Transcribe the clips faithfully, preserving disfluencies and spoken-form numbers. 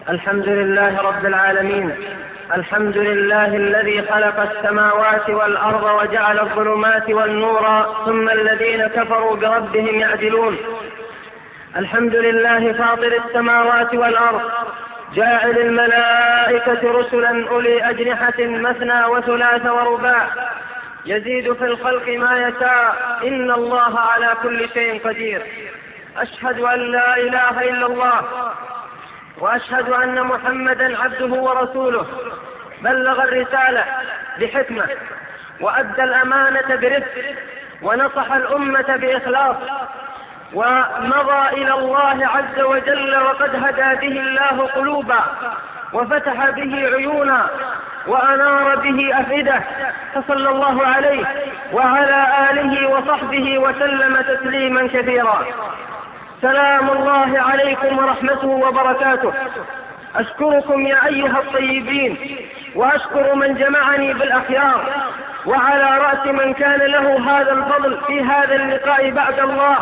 الحمد لله رب العالمين. الحمد لله الذي خلق السماوات والأرض وجعل الظلمات والنور ثم الذين كفروا بربهم يعدلون. الحمد لله فاطر السماوات والأرض جاعل الملائكة رسلا أولي أجنحة مثنى وثلاث ورباع يزيد في الخلق ما يشاء إن الله على كل شيء قدير. أشهد أن لا إله إلا الله وأشهد أن محمدا عبده ورسوله بلغ الرسالة بحكمة وأدى الأمانة برفق ونصح الأمة بإخلاص ومضى إلى الله عز وجل وقد هدى به الله قلوبا وفتح به عيونا وأنار به أفئدة، فصلى الله عليه وعلى آله وصحبه وسلم تسليما كثيرا. سلام الله عليكم ورحمته وبركاته. أشكركم يا أيها الطيبين، وأشكر من جمعني بالأخيار، وعلى رأس من كان له هذا الفضل في هذا اللقاء بعد الله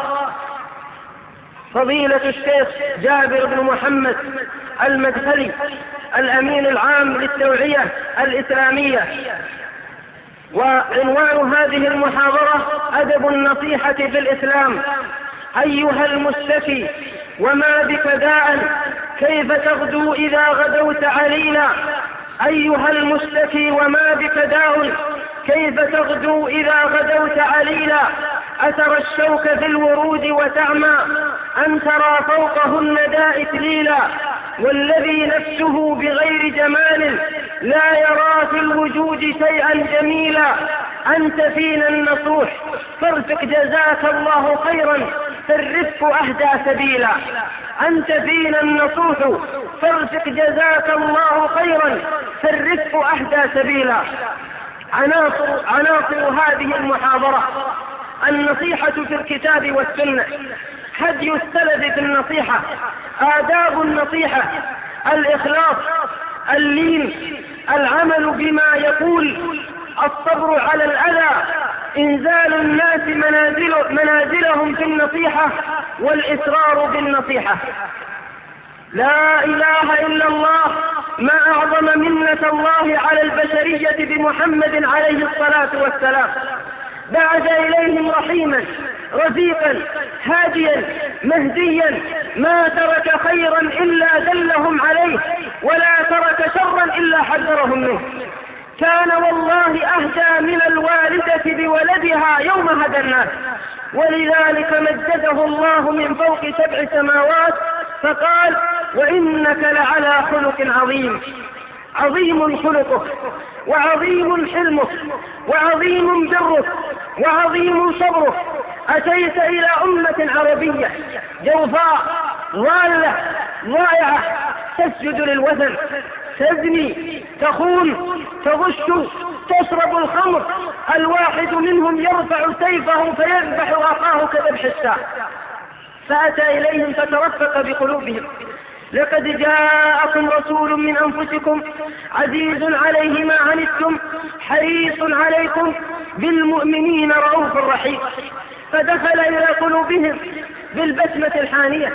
فضيلة الشيخ جابر بن محمد المدخلي الأمين العام للتوعية الإسلامية. وعنوان هذه المحاضرة أدب النصيحة في الإسلام. أيها المستفي وما بك داء كيف تغدو إذا غدوت علينا. أيها المستفي وما بك داء كيف تغدو إذا غدوت علينا. أترى الشوك في الورود وتعمى أن ترى فوقهن داء إكليلا. والذي نفسه بغير جمال لا يرى في الوجود شيئا جميلا. أنت فينا النصوح فارفق جزاك الله خيرا فالرفق أهدى سبيلا. أنت فينا النصوح فارفق جزاك الله خيرا فالرفق أهدى سبيلا. عناصر, عناصر هذه المحاضرة: النصيحة في الكتاب والسنة، هدي السلف في النصيحة، آداب النصيحة، الإخلاص، اللين، العمل بما يقول، الصبر على الأذى، إنزال الناس منازل منازلهم في النصيحة، والإسرار بالنصيحة. لا إله إلا الله، ما أعظم منة الله على البشرية بمحمد عليه الصلاة والسلام. بعث إليهم رحيما رفيقا هاديا مهديا، ما ترك خيرا إلا دلهم عليه ولا ترك شرا إلا حذرهم منه. كان والله أهدى من الوالدة بولدها يوم هدى الناس، ولذلك مجده الله من فوق سبع سماوات فقال: وإنك لعلى خلق عظيم. عظيم خلقك وعظيم حلمك وعظيم برك وعظيم صبرك. أتيت إلى أمة عربية جوفاء ضالة ضائعة تسجد للوثن، تزني، تخون، تغش، تشرب الخمر. الواحد منهم يرفع سيفه فيذبح أخاه كذبح الساع. فأتى إليهم فترفق بقلوبهم: لقد جاءكم رسول من أنفسكم عزيز عليه ما عنتم حريص عليكم بالمؤمنين رؤوف رحيم. فدخل إلى قلوبهم بالبسمة الحانية،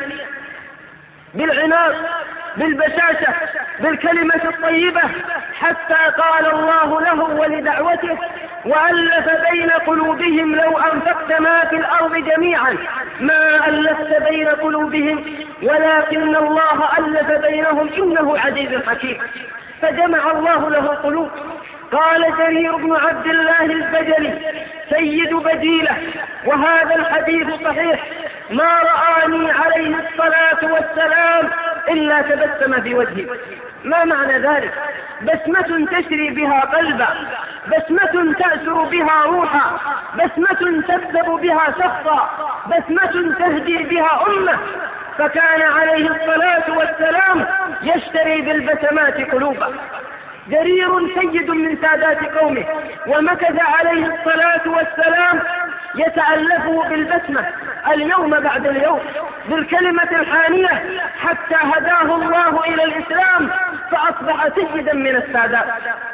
بالعناق، بالبشاشة، بالكلمة الطيبة، حتى قال الله له ولدعوته: وألف بين قلوبهم لو أنفقت ما في الأرض جميعا ما ألفت بين قلوبهم ولكن الله ألف بينهم إنه عزيز حكيم. فجمع الله له قلوب. قال جرير بن عبد الله البجلي سيد بجيلة، وهذا الحديث صحيح: ما رآني عليه الصلاة والسلام إلا تبسم في وجهي. ما معنى ذلك؟ بسمة تشري بها قلبا، بسمة تأسر بها روحا، بسمة تكسب بها شخصا، بسمة تهدي بها أمة. فكان عليه الصلاة والسلام يشتري بالبسمات قلوبا. جرير سيد من سادات قومه، ومكث عليه الصلاة والسلام يتألفه بالبسمة اليوم بعد اليوم بالكلمة الحانية، حتى هداه الله إلى الإسلام فأصبح سيدا من السادات.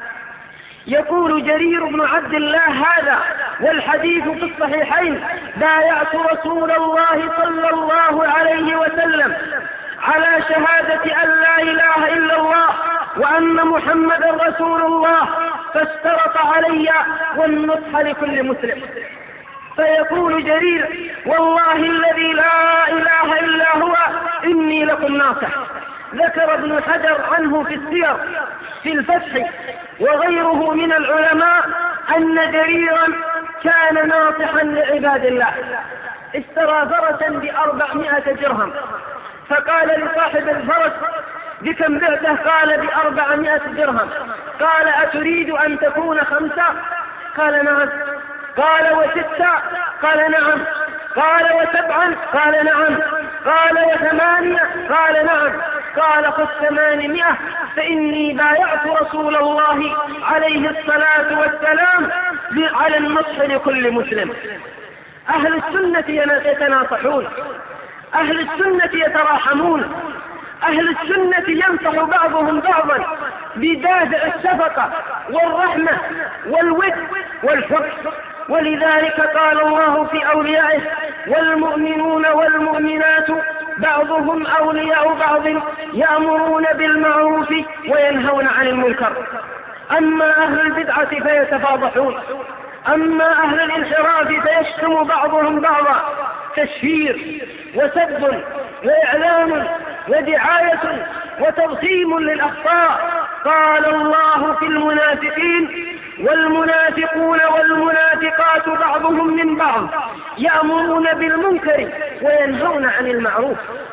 يقول جرير بن عبد الله هذا والحديث في الصحيحين: بايعت رسول الله صلى الله عليه وسلم على شهادة أن لا إله إلا الله وأن محمدا رسول الله، فاشترط علي والنصح لكل مسلم. فيقول جرير: والله الذي لا إله إلا هو إني لكم ناصح. ذكر ابن حجر عنه في السير في الفتح وغيره من العلماء أن جريرا كان ناصحا لعباد الله، اشترى فرسا بأربعمائة درهم، فقال لصاحب الفرس: بكم بعته؟ قال: بأربعمائة درهم. قال: أتريد أن تكون خمسة؟ قال: نعم. قال: وستة؟ قال: نعم. قال: وسبعا؟ قال: نعم. قال: وثمانية؟ قال: نعم. قال: خذ ثمانمائة، فإني بايعت رسول الله عليه الصلاة والسلام على النصح لكل مسلم. أهل السنة يتناصحون، أهل السنة يتراحمون، أهل السنة ينصح بعضهم بعضا بدافع الشفقة والرحمة والود والحب. ولذلك قال الله في أوليائه: والمؤمنون والمؤمنات بعضهم أولياء بعض يأمرون بالمعروف وينهون عن المنكر. أما أهل البدعة فيتفاضحون، أما أهل الانحراف فيشتم بعضهم بعضا، تشهير وسب وإعلام ودعاية وتضخيم للأخطاء. قال الله في المنافقين: والمنافقون والمنافقات بعضهم من بعض يأمرون بالمنكر وينهون عن المعروف.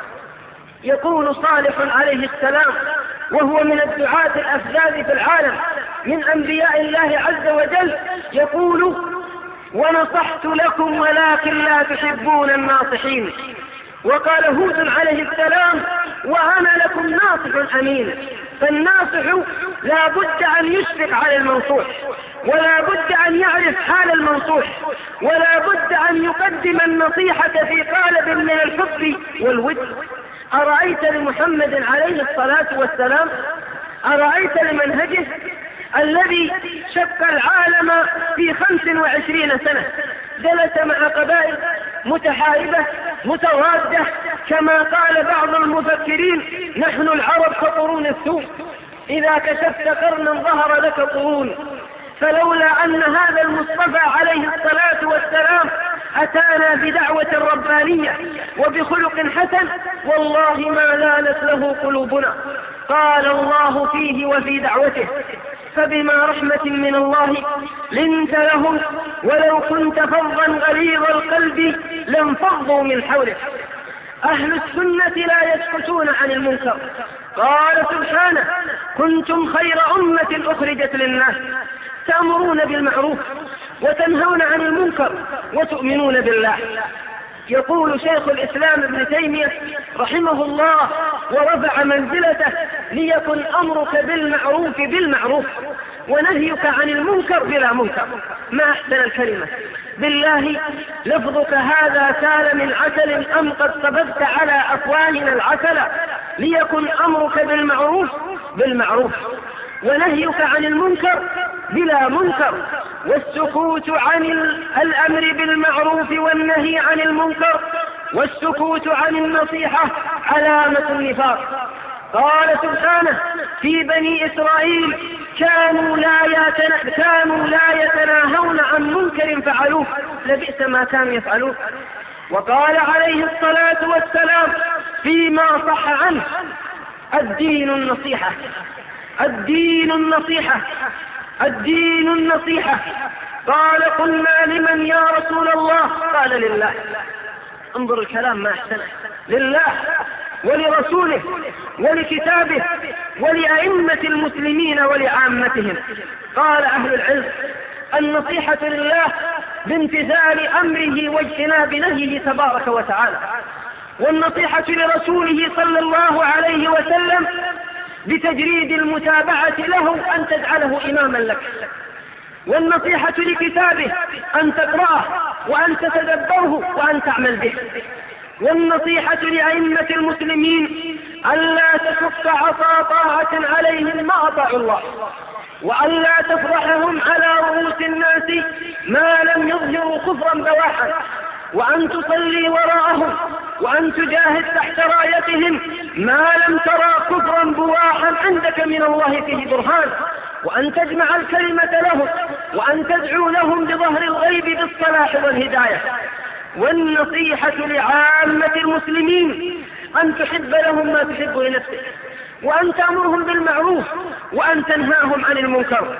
يقول صالح عليه السلام وهو من الدعاة الأفذاذ في العالم من أنبياء الله عز وجل، يقول: ونصحت لكم ولكن لا تحبون الناصحين. وقال هود عليه السلام: وأنا لكم ناصح أمين. فالناصح لا بد أن يشفق على المنصوح، ولا بد أن يعرف حال المنصوح، ولا بد أن يقدم النصيحة في قالب من الحب والود. أرأيت لمحمد عليه الصلاة والسلام، أرأيت لمنهجه الذي شق العالم في خمس وعشرين سنة، جلس مع قبائل متحاربة متوادة، كما قال بعض المفكرين: نحن العرب كقرون السوق، إذا كشفت قرنا ظهر لك قرون. فلولا أن هذا المصطفى عليه الصلاة والسلام أتانا بدعوة ربانية وبخلق حسن، والله ما لانت له قلوبنا. قال الله فيه وفي دعوته: فبما رحمة من الله لنت لهم ولو كنت فظا غليظ القلب لانفضوا من حولك. أهل السنة لا يسكتون عن المنكر. قال سبحانه: كنتم خير أمة أخرجت للناس تأمرون بالمعروف وتنهون عن المنكر وتؤمنون بالله. يقول شيخ الإسلام ابن تيمية رحمه الله ورفع منزلته: ليكن أمرك بالمعروف بالمعروف ونهيك عن المنكر بلا منكر. ما أحسن الكلمة! بالله لفظك هذا سال من عسل أم قد صببت على أفواهنا العسل. ليكن أمرك بالمعروف بالمعروف ونهيك عن المنكر بلا منكر. والسكوت عن الأمر بالمعروف والنهي عن المنكر والسكوت عن النصيحة علامة النفاق. قال سبحانه: في بني إسرائيل كانوا لا, يتنا... كانوا لا يتناهون عن منكر فعلوه لبئس ما كانوا يفعلون. وقال عليه الصلاة والسلام فيما صح عنه: الدين النصيحة، الدين النصيحة، الدين النصيحة. قال: قلنا لمن يا رسول الله؟ قال: لله. انظر الكلام ما أحسنه، لله ولرسوله ولكتابه ولأئمة المسلمين ولعامتهم. قال أهل العلم: النصيحة لله بامتثال أمره واجتناب نهيه تبارك وتعالى، والنصيحة لرسوله صلى الله عليه وسلم بتجريد المتابعة له أن تجعله إماما لك، والنصيحة لكتابه أن تقرأه وأن تتدبره وأن تعمل به، والنصيحة لأئمة المسلمين ألا تشق عصا طاعة عليهم ما أطاعوا الله، وألا تفرحهم على رؤوس الناس ما لم يظهروا كفرا بواحا. وأن تصلي وراءهم وأن تجاهد تحت رايتهم ما لم ترى كفرا بواحا عندك من الله فيه برهان، وأن تجمع الكلمة لهم، وأن تدعو لهم بظهر الغيب بالصلاح والهداية. والنصيحة لعامة المسلمين أن تحب لهم ما تحب لنفسك، وأن تأمرهم بالمعروف وأن تنهاهم عن المنكر.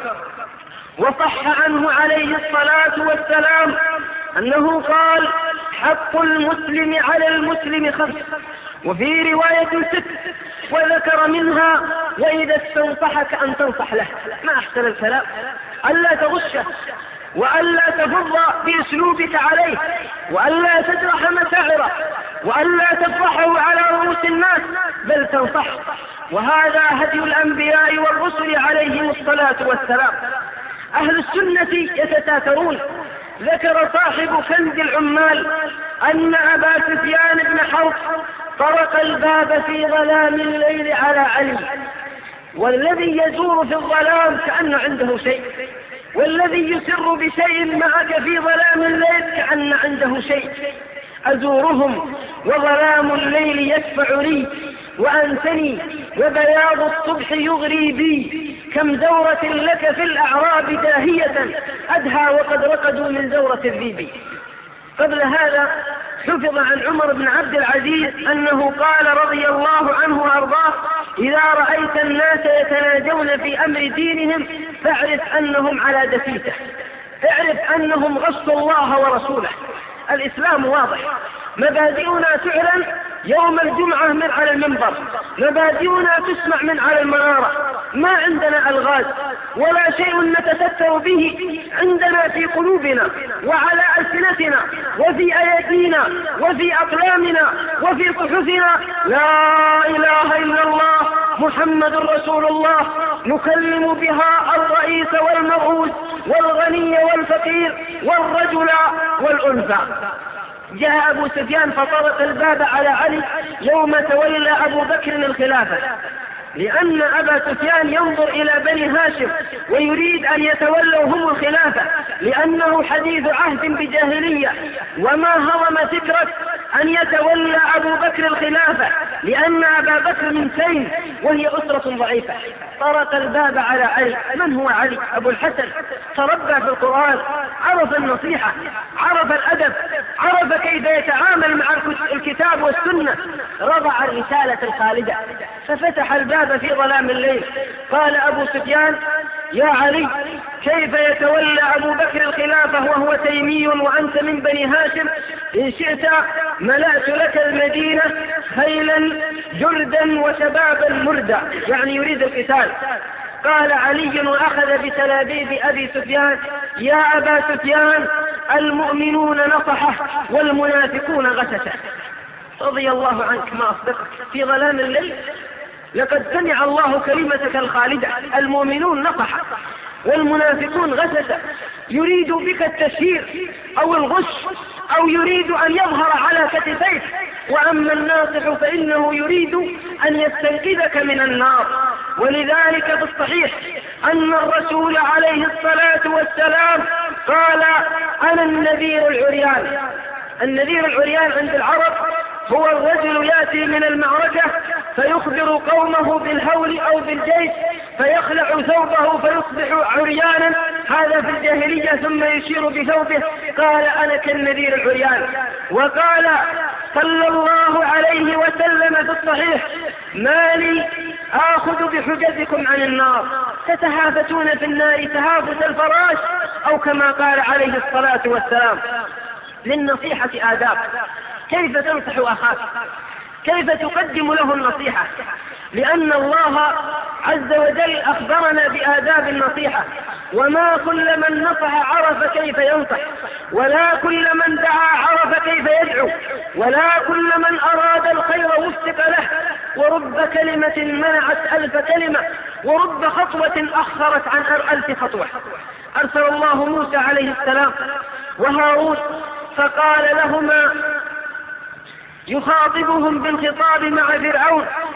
وصح عنه عليه الصلاة والسلام أنه قال: حق المسلم على المسلم خمس، وفي رواية ست، وذكر منها: وإذا استنصحك أن تنصح له. ما أحسن الكلام، ألا تغشه، وألا تفض بأسلوبك عليه، وألا تجرح مشاعره، وألا تفضحه على رؤوس الناس، بل تنصح. وهذا هدي الأنبياء والرسل عليهم الصلاة والسلام. أهل السنة يتتاترون. ذكر صاحب كنز العمال أن أبا سفيان بن حرب طرق الباب في ظلام الليل على علي، والذي يزور في الظلام كأن عنده شيء، والذي يسر بشيء معك في ظلام الليل كأن عنده شيء. أزورهم وظلام الليل يشفع لي، وأنتني وبياض الصبح يغري بي، كم زورة لك في الأعراب داهية أدهى وقد رقدوا من زورة الذيب. قبل هذا حفظ عن عمر بن عبد العزيز أنه قال رضي الله عنه وأرضاه: إذا رأيت الناس يتناجون في أمر دينهم فاعرف أنهم على دسيسة، اعرف أنهم غصوا الله ورسوله. الإسلام واضح، مبادئنا تعلن يوم الجمعة من على المنبر، مبادئنا تسمع من على المنارة، ما عندنا ألغاز ولا شيء نتستر به، عندنا في قلوبنا وعلى ألسنتنا وفي أيدينا وفي أقلامنا وفي صحفنا: لا إله إلا الله محمد رسول الله، نكلم بها الرئيس والمرؤوس والغني والفقير والرجل والأنثى. جاء أبو سفيان فطرق الباب على علي يوم تولى أبو بكر الخلافة، لأن أبا سفيان ينظر إلى بني هاشم ويريد أن يتولوا هم الخلافة، لأنه حديث عهد بجاهلية، وما هضم فكرة أن يتولى أبو بكر الخلافة، لأن أبا بكر من سين وهي أسرة ضعيفة. طرق الباب على علي. من هو علي؟ أبو الحسن، تربى في القرآن، عرف النصيحة، عرف الأدب، عرف كيف يتعامل مع الكتاب والسنة، رضع الرسالة الخالدة. ففتح الباب في ظلام الليل. قال أبو سفيان: يا علي، كيف يتولى أبو بكر الخلافة وهو تيمي وأنت من بني هاشم؟ إن شئت ملأت لك المدينة خيلا جردا وشبابا مردا، يعني يريد القتال. قال علي وأخذ بتلابيب أبي سفيان: يا أبا سفيان، المؤمنون نصحه والمنافقون غششه. رضي الله عنك، ما أصدقك في ظلام الليل. لقد سمع الله كلمتك الخالدة: المؤمنون نصحه والمنافقون غششه. يريد بك التشهير أو الغش، أو يريد أن يظهر على كتفيك. وأما الناصح فإنه يريد أن يستنقذك من النار. ولذلك في الصحيح أن الرسول عليه الصلاة والسلام قال: أنا النذير العريان. النذير العريان عند العرب هو الرجل يأتي من المعركة فيخبر قومه بالهول أو بالجيش فيخلع ثوبه فيصبح عريانا، هذا في الجاهلية، ثم يشير بثوبه. قال: أنا كالنذير العريان. وقال صلى الله عليه وسلم في الصحيح: ما لي آخذ بحجزكم عن النار، تتهافتون في النار تهافت الفراش، أو كما قال عليه الصلاة والسلام. للنصيحة آداب. كيف تنصح أخاك؟ كيف تقدم له النصيحة؟ لأن الله عز وجل أخبرنا بآداب النصيحة. وما كل من نصح عرف كيف ينصح، ولا كل من دعا عرف كيف يدعو، ولا كل من أراد الخير وفق له. ورب كلمة منعت ألف كلمة، ورب خطوة أخرت عن ألف خطوة. أرسل الله موسى عليه السلام وهارون فقال لهما يخاطبهم بالخطاب مع فرعون: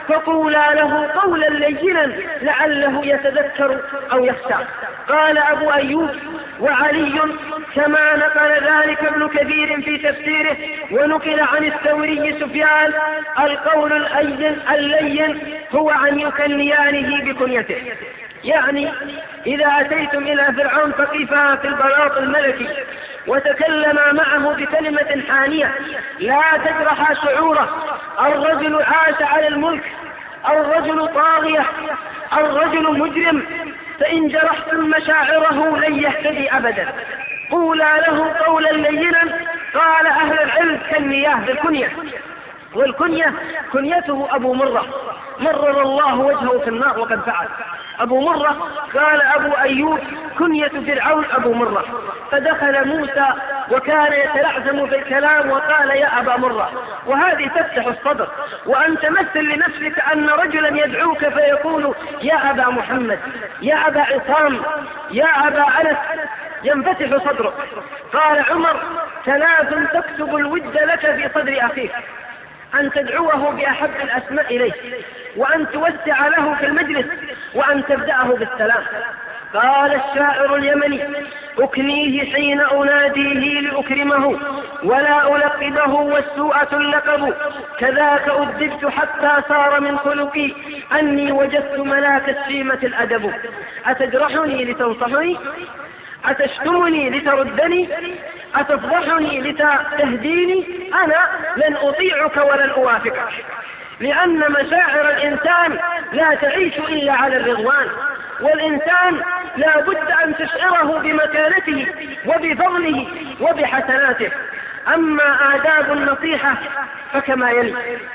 فقولا له قولا لينا لعله يتذكر أو يخشى. قال أبو أيوب وعلي كما نقل ذلك ابن كثير في تفسيره، ونقل عن الثوري سفيان: القول اللين, اللين هو أن يكنيانه بكنيته. يعني إذا أتيتم إلى فرعون فقفا في البلاط الملكي وتكلما معه بكلمة حانية لا تجرح شعوره: الرجل عاش على الملك، الرجل طاغية، الرجل مجرم، فإن جرحتم مشاعره لن يهتدي أبدا. قولا له قولا لينا. قال أهل العلم كالمياه بالكنية، والكنية كنيته أبو مرة مرر الله وجهه في النار وقد فعل. أبو مرة قال أبو أيوب كنية فرعون أبو مرة. فدخل موسى وكان يتلعثم في الكلام وقال يا أبا مرة، وهذه تفتح الصدر، وأن تمثل لنفسك أن رجلا يدعوك فيقول يا أبا محمد، يا أبا عصام، يا أبا أنس، ينفتح صدرك. قال عمر ثلاث تكتب الود لك في صدر أخيك: أن تدعوه بأحب الأسماء إليه، وأن توسع له في المجلس، وأن تبدأه بالسلام. قال الشاعر اليمني: أكنيه حين أناديه لأكرمه، ولا ألقبه والسوءة اللقب، كذاك أدبت حتى صار من خلقي، أني وجدت ملاك الشيمة الأدب. أتجرحني لتنصحني؟ أتشتمني لتردني؟ أتفضحني لتهديني؟ أنا لن أطيعك ولن أوافقك، لأن مشاعر الإنسان لا تعيش إلا على الرضوان، والإنسان لا بد أن تشعره بمكانته وبفضله وبحسناته. أما آداب النصيحة فكما يلي: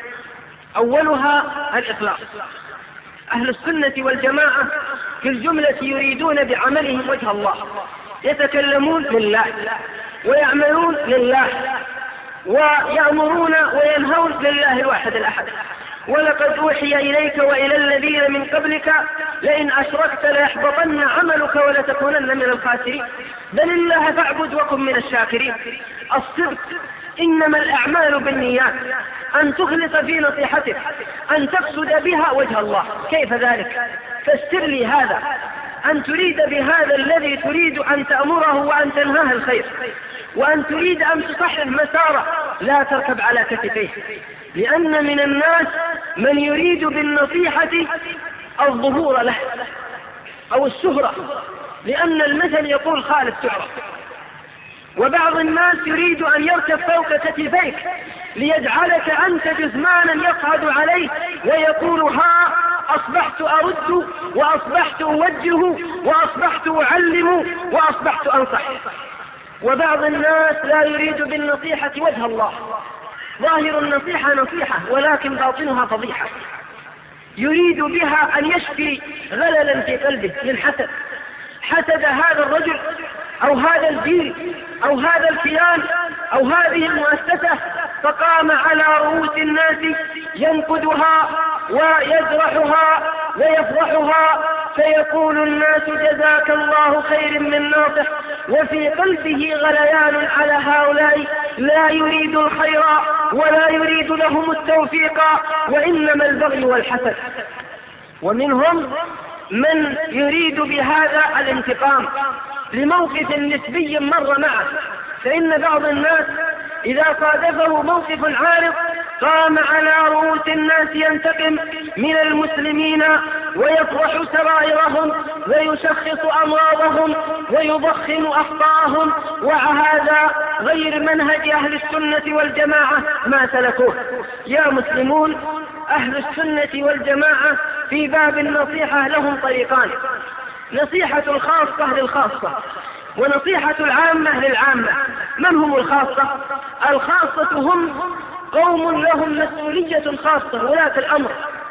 أولها الإخلاص. أهل السنة والجماعة في الجملة يريدون بعملهم وجه الله، يتكلمون لله ويعملون لله ويأمرون وينهون لله الواحد الأحد. ولقد أوحي إليك وإلى الذين من قبلك لئن أشركت ليحبطن عملك ولتكونن من الخاسرين. بل الله فاعبد وكن من الشاكرين. الصدق: إنما الأعمال بالنيات. أن تخلص في نصيحتك، أن تقصد بها وجه الله. كيف ذلك؟ فاستر لي هذا، أن تريد بهذا الذي تريد أن تأمره وأن تنهاه الخير، وأن تريد أن تصحح مساره، لا تركب على كتفيه. لأن من الناس من يريد بالنصيحة الظهور له أو الشهرة، لأن المثل يقول خالف تعرف. وبعض الناس يريد أن يركب فوق كتفيك ليجعلك أنت جثمانا يصعد عليه ويقول ها أصبحت أرد وأصبحت أوجه وأصبحت أعلم وأصبحت أنصح. وبعض الناس لا يريد بالنصيحة وجه الله، ظاهر النصيحة نصيحة ولكن باطنها فضيحة، يريد بها أن يشفي غللا في قلبه من حسد، حسد هذا الرجل أو هذا الجيل أو هذا الكيان أو هذه المؤسسة، فقام على رؤوس الناس ينقدها ويجرحها ويفضحها، فيقول الناس جزاك الله خير من ناصح، وفي قلبه غليان على هؤلاء لا يريد الخير ولا يريد لهم التوفيق، وإنما البغي والحسد. ومنهم من يريد بهذا الانتقام لموقف نسبي مر معه، فإن بعض الناس إذا صادفه موقف عارض قام على رؤوس الناس ينتقم من المسلمين ويفضح سرائرهم ويشخص أمراضهم ويضخم أخطاءهم، وهذا غير منهج أهل السنة والجماعة ما سلكوه. يا مسلمون، أهل السنة والجماعة في باب النصيحة لهم طريقان: نصيحة الخاصة للخاصة، ونصيحة العامة للعامة. من هم الخاصة؟ الخاصة هم قوم لهم مسؤولية خاصة، ولاة الأمر،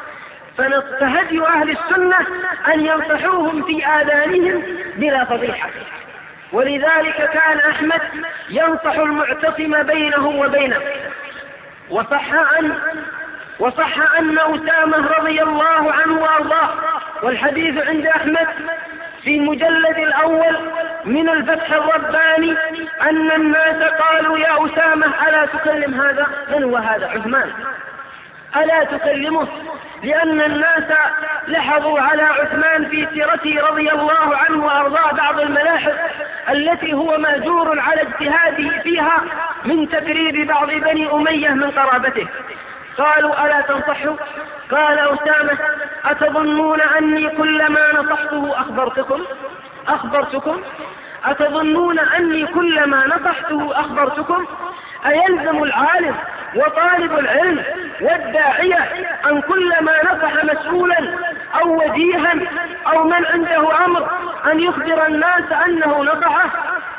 فهدي أهل السنة أن ينصحوهم في آذانهم بلا فضيحة. ولذلك كان أحمد ينصح المعتصم بينه وبينه. وصح أن وصح أن أسامة رضي الله عنه وأرضاه، والحديث عند أحمد في مجلد الأول من الفتح الرباني، أن الناس قالوا يا أسامة ألا تكلم هذا؟ من هو هذا؟ عثمان. ألا تكلمه؟ لأن الناس لاحظوا على عثمان في سيرته رضي الله عنه وأرضاه بعض الملاحظ التي هو مأجور على اجتهاده فيها من تكرير بعض بني أمية من قرابته. قالوا ألا تنصحوا؟ قال أسامة أتظنون أني كلما نصحته أخبرتكم أخبرتكم أتظنون أني كلما نصحته أخبرتكم؟ أيلزم العالم وطالب العلم والداعية أن كلما نصح مسؤولا أو وجيها أو من عنده أمر أن يخبر الناس أنه نصحه؟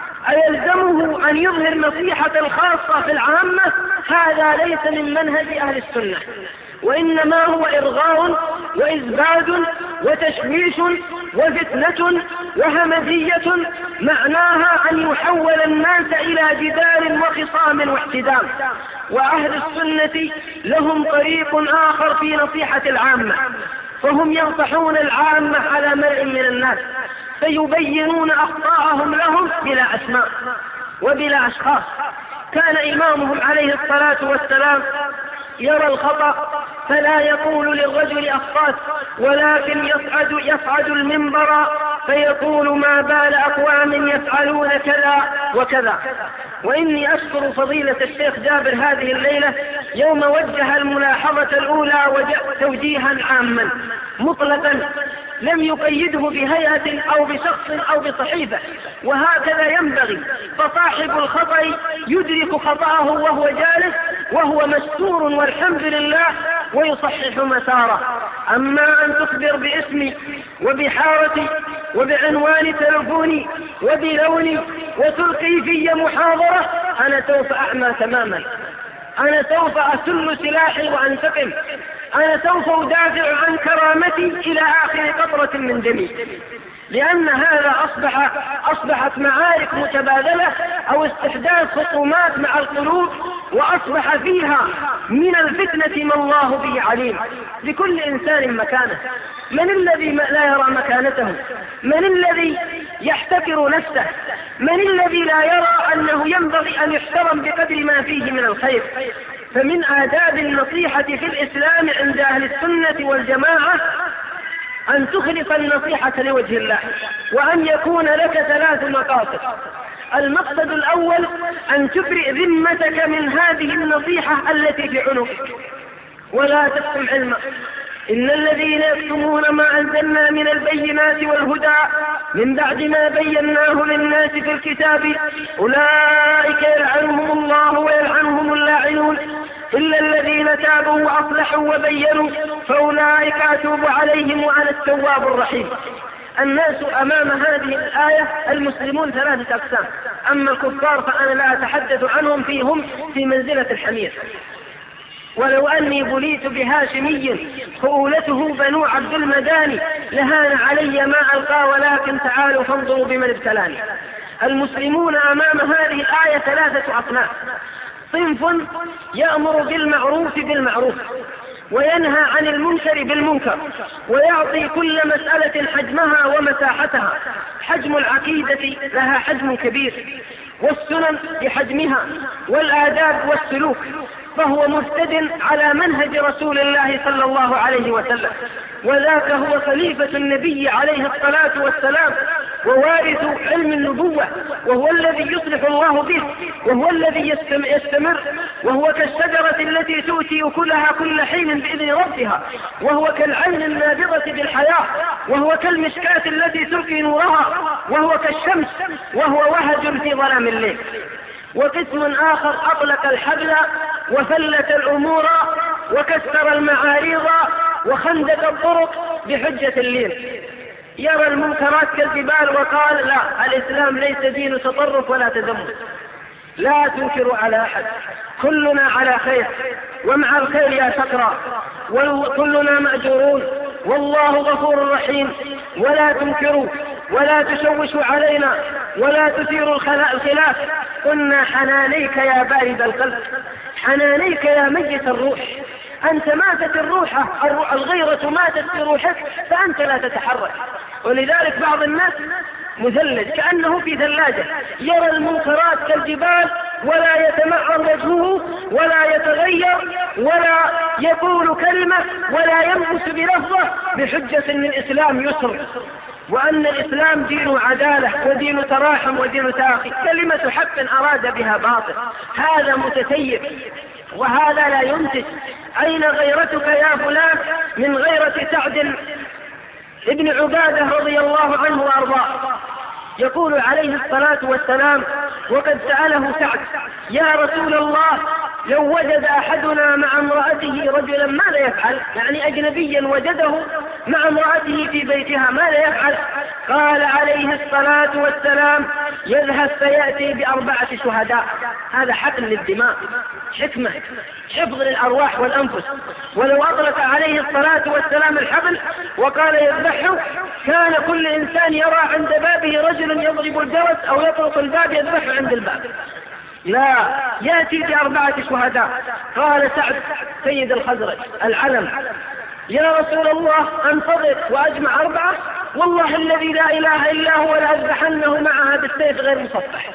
أيلزمه أن يظهر نصيحة الخاصة في العامة؟ هذا ليس من منهج أهل السنة، وإنما هو إرغاء وإزباد وتشويش وفتنة وهمجية معناها أن يحول الناس إلى جدال وخصام واحتدام. وأهل السنة لهم طريق آخر في نصيحة العامة، فهم ينصحون العامة على مرء من الناس فيبينون أخطاءهم لهم بلا أسماء وبلا أشخاص. كان إمامهم عليه الصلاة والسلام يرى الخطأ فلا يقول للرجل أخطأت، ولكن يصعد, يصعد المنبر فيقول ما بال أقوام يفعلون كذا وكذا. وإني أشكر فضيلة الشيخ جابر هذه الليلة يوم وجه الملاحظة الأولى توجيها عاما مطلقا لم يقيده بهيئة أو بشخص أو بصحيفة، وهكذا ينبغي، فصاحب الخطأ يدرك خطأه وهو جالس وهو مستور والحمد لله ويصحح مساره. أما أن تخبر باسمي وبحارتي وبعنوان تلفوني وبلوني وتلقي في محاضرة، أنا سوف أعمى تماما، أنا سوف أسل سلاحي وأنتقم، أنا سوف أدافع عن كرامتي إلى آخر قطرة من دمي، لأن هذا أصبح أصبحت معارك متبادلة أو استحداث خصومات مع القلوب، وأصبح فيها من الفتنة ما الله به عليم. لكل إنسان مكانه، من الذي لا يرى مكانته؟ من الذي يحتكر نفسه؟ من الذي لا يرى أنه ينبغي أن يحترم بقدر ما فيه من الخير؟ فمن آداب النصيحة في الإسلام عند أهل السنة والجماعة أن تخلص النصيحة لوجه الله، وأن يكون لك ثلاث مقاصد. المقصد الأول أن تبرئ ذمتك من هذه النصيحة التي في عنقك ولا تكتم علمك. إن الذين يكتمون ما أنزلنا من البينات والهدى من بعد ما بيناه للناس في الكتاب أولئك يلعنهم الله ويلعنهم اللاعنون إلا الذين تابوا وأصلحوا وبينوا فأولئك أتوب عليهم وأنا التواب الرحيم. الناس أمام هذه الآية المسلمون ثلاثة أقسام، أما الكفار فأنا لا أتحدث عنهم، فيهم في منزلة الحمير. ولو أني بليت بهاشمي خؤولته بنو عبد المداني لهان علي ما ألقى، ولكن تعالوا فانظروا بمن ابتلاني. المسلمون أمام هذه الآية ثلاثة أصناف: صنف يأمر بالمعروف بالمعروف وينهى عن المنكر بالمنكر ويعطي كل مسألة حجمها ومساحتها. حجم العقيدة لها حجم كبير، والسنن بحجمها، والآداب والسلوك، فهو مهتد على منهج رسول الله صلى الله عليه وسلم، وذاك هو خليفة النبي عليه الصلاة والسلام ووارث علم النبوة، وهو الذي يصلح الله به، وهو الذي يستمر، وهو كالشجرة التي تؤتي أكلها كل حين بإذن ربها، وهو كالعين النابضة بالحياة، وهو كالمشكاة التي تلقي نورها، وهو كالشمس، وهو وهج في ظلام الليل. وقسم آخر أطلق الحبل وفلت الأمور وكسر المعارض وخندق الطرق بحجة الليل، يرى المنكرات كالجبال وقال لا، الإسلام ليس دين تطرف ولا تذمر، لا تنكروا على أحد، كلنا على خير، ومع الخير يا شكرا، وكلنا مأجورون، والله غفور رحيم، ولا تنكروا ولا تشوشوا علينا ولا تثيروا الخلاف. قلنا حنانيك يا بارد القلب، حنانيك يا ميت الروح، أنت ماتت الروح، الغيرة ماتت في روحك، فأنت لا تتحرك. ولذلك بعض الناس مثلج كأنه في ثلاجة، يرى المنكرات كالجبال ولا يتمعر وجهه ولا يتغير ولا يقول كلمة ولا ينبس بلفظة بحجة أن الإسلام يسر وأن الإسلام دين عدالة ودين تراحم ودين تآخي. كلمة حق أراد بها باطل. هذا متسيب وهذا لا ينتج. أين غيرتك يا فلان من غيرة سعد ابن عبادة رضي الله عنه وأرضاه؟ يقول عليه الصلاة والسلام وقد سأله سعد: يا رسول الله، لو وجد أحدنا مع امرأته رجلا ماذا يفعل؟ يعني أجنبيا وجده مع امرأته في بيتها ماذا يفعل؟ قال عليه الصلاة والسلام: يذهب فيأتي بأربعة شهداء. هذا حقن للدماء، حكمة، حفظ للأرواح والأنفس. ولو أطلق عليه الصلاة والسلام الحبل وقال يذبحه، كان كل إنسان يرى عند بابه رجل يضرب الجرس أو يطرق الباب يذبحه عند الباب. لا، يأتي بأربعة شهداء. قال سعد سيد الخزرج العلم: يا رسول الله، انتظر وأجمع أربعة، والله الذي لا إله إلا هو لأذبحنه معها بالسيف غير مصفح.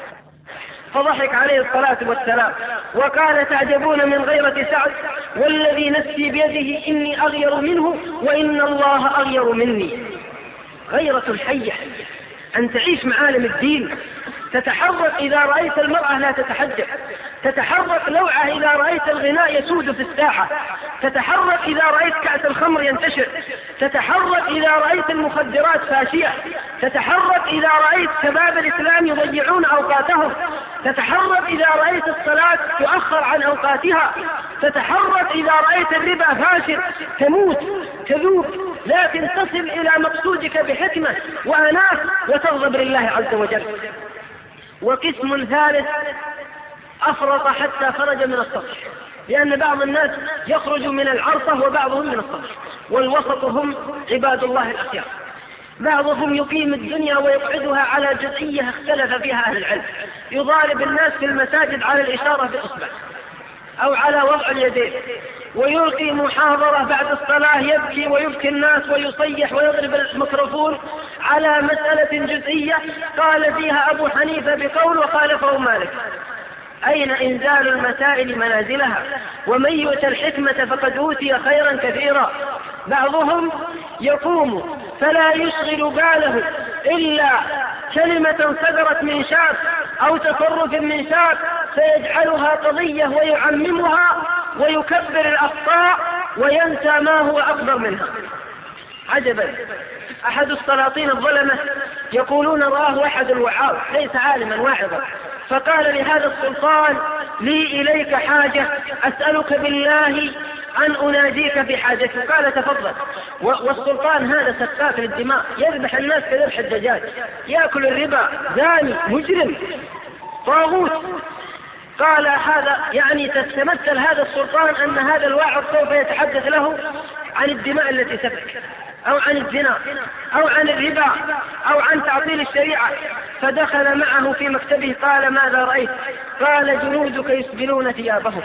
فضحك عليه الصلاة والسلام وقال: تعجبون من غيرة سعد، والذي نفسي بيده إني أغير منه وإن الله أغير مني. غيرة الحية أن تعيش معالم الدين، تتحرك إذا رأيت المرأة لا تتحجب، تتحرك لوعة إذا رأيت الغناء يسود في الساحة، تتحرك إذا رأيت كأس الخمر ينتشر، تتحرك إذا رأيت المخدرات فاشية، تتحرك إذا رأيت شباب الإسلام يضيعون أوقاتهم، تتحرك إذا رأيت الصلاة تؤخر عن أوقاتها، تتحرك إذا رأيت الربا فاشل تموت تذوب، لكن تصل إلى مقصودك بحكمة وأناة وتغضب لله عز وجل. وقسم ثالث أفرط حتى خرج من السطح، لأن بعض الناس يخرج من العرصة وبعضهم من السطح، والوسط هم عباد الله الأخيار. بعضهم يقيم الدنيا ويقعدها على جزئية اختلف فيها أهل العلم، يضارب الناس في المساجد على الإشارة بالإصبع أو على وضع اليدين، ويلقي محاضرة بعد الصلاة يبكي ويبكي الناس ويصيح ويضرب الميكروفون على مسألة جزئية قال فيها أبو حنيفة بقول وخالفه مالك. أين إنزال المسائل منازلها؟ ومن يؤت الحكمة فقد أوتي خيرا كثيرا. بعضهم يقوم فلا يشغل باله إلا كلمة صدرت من شاب أو تصرف من شاب فيجعلها قضية ويعممها ويكبر الأخطاء وينسى ما هو أكبر منها. عجبا، أحد السلاطين الظلمة يقولون رآه أحد الوعاظ ليس عالما واعظا، فقال لهذا السلطان: لي إليك حاجة أسألك بالله أن أناجيك بحاجتي. قال: تفضل. والسلطان هذا سفاك للدماء، يذبح الناس كذبح الدجاج، يأكل الربا، زاني، مجرم، طاغوت. قال: هذا يعني تتمثل هذا السلطان أن هذا الواعظ سوف يتحدث له عن الدماء التي سفك أو عن الزنا أو عن الربا أو عن تعطيل الشريعة. فدخل معه في مكتبه قال: ماذا رأيت؟ قال: جنودك يسبلون ثيابهم.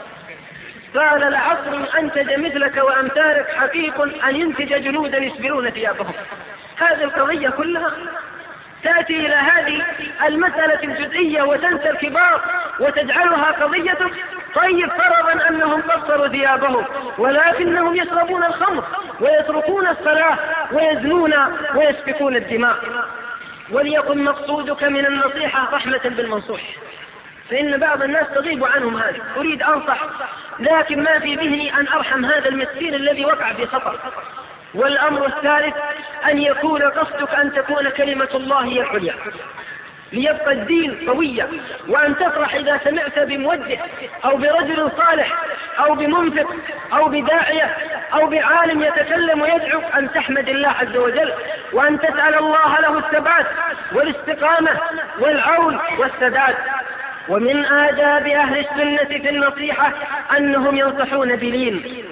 قال: لعصر أنتج مثلك وأمثالك حقيق أن ينتج جنودا يسبلون ثيابهم. هذه القضية كلها تأتي إلى هذه المسألة الجزئية وتنسى الكبار وتجعلها قضيتك. طيب، فرضا أنهم قصروا ثيابهم ولكنهم يشربون الخمر ويتركون الصلاة ويزنون ويسفكون الدماء. وليكن مقصودك من النصيحة رحمة بالمنصوح، فإن بعض الناس تغيب عنهم هذا. أريد أنصح لكن ما في ذهني أن أرحم هذا المسكين الذي وقع في خطر. والأمر الثالث أن يكون قصدك أن تكون كلمة الله هي العليا ليبقى الدين قويا، وأن تفرح إذا سمعت بموجه أو برجل صالح أو بمنفق أو بداعية أو بعالم يتكلم ويدعو، أن تحمد الله عز وجل وأن تسأل الله له الثبات والاستقامة والعون والسداد. ومن آداب أهل السنة في النصيحة أنهم ينصحون بلين،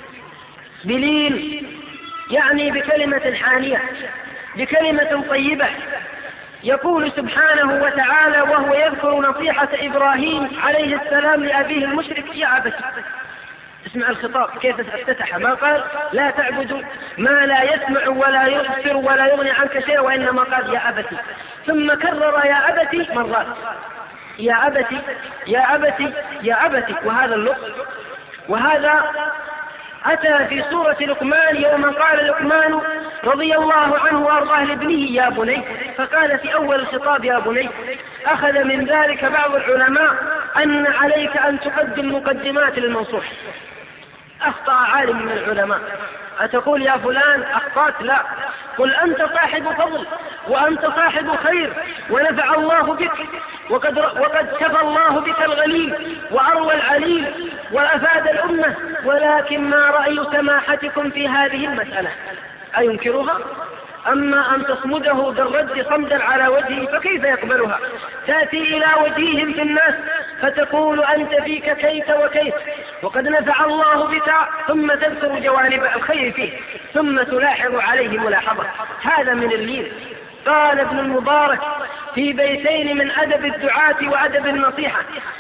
بلين يعني بكلمة حانية، بكلمة طيبة. يقول سبحانه وتعالى وهو يذكر نصيحة إبراهيم عليه السلام لأبيه المشرك: يا أبت اسمع الخطاب كيف افتتح، ما قال لا تعبدوا ما لا يسمع ولا يبصر ولا يغني عنك شيئا، وإنما قال يا أبتي، ثم كرر يا أبتي مرات، يا أبتي يا أبتي يا أبتي، وهذا اللطف. وهذا أتى في سورة لقمان يوم قال لقمان رضي الله عنه وأرضاه لابنه يا بني، فقال في أول الخطاب يا بني. أخذ من ذلك بعض العلماء أن عليك أن تقدم مقدمات للمنصوح. أخطأ عالم من العلماء، أتقول يا فلان أخطأت؟ لا، قل أنت صاحب فضل وأنت صاحب خير ونفع الله بك، وقد, وقد كفى الله بك الغليل وأروى العليل وأفاد الأمة، ولكن ما رأي سماحتكم في هذه المسألة؟ أينكرها؟ أما أن تصمده بالرد صمدا على وجهه فكيف يقبلها؟ تأتي إلى وجههم في الناس فتقول أنت فيك كيت وكيت وقد نفع الله بك، ثم تذكر جوانب الخير فيه ثم تلاحظ عليه ملاحظة. هذا من اللين. قال ابن المبارك في بيتين من أدب الدعاة وأدب النصيحة: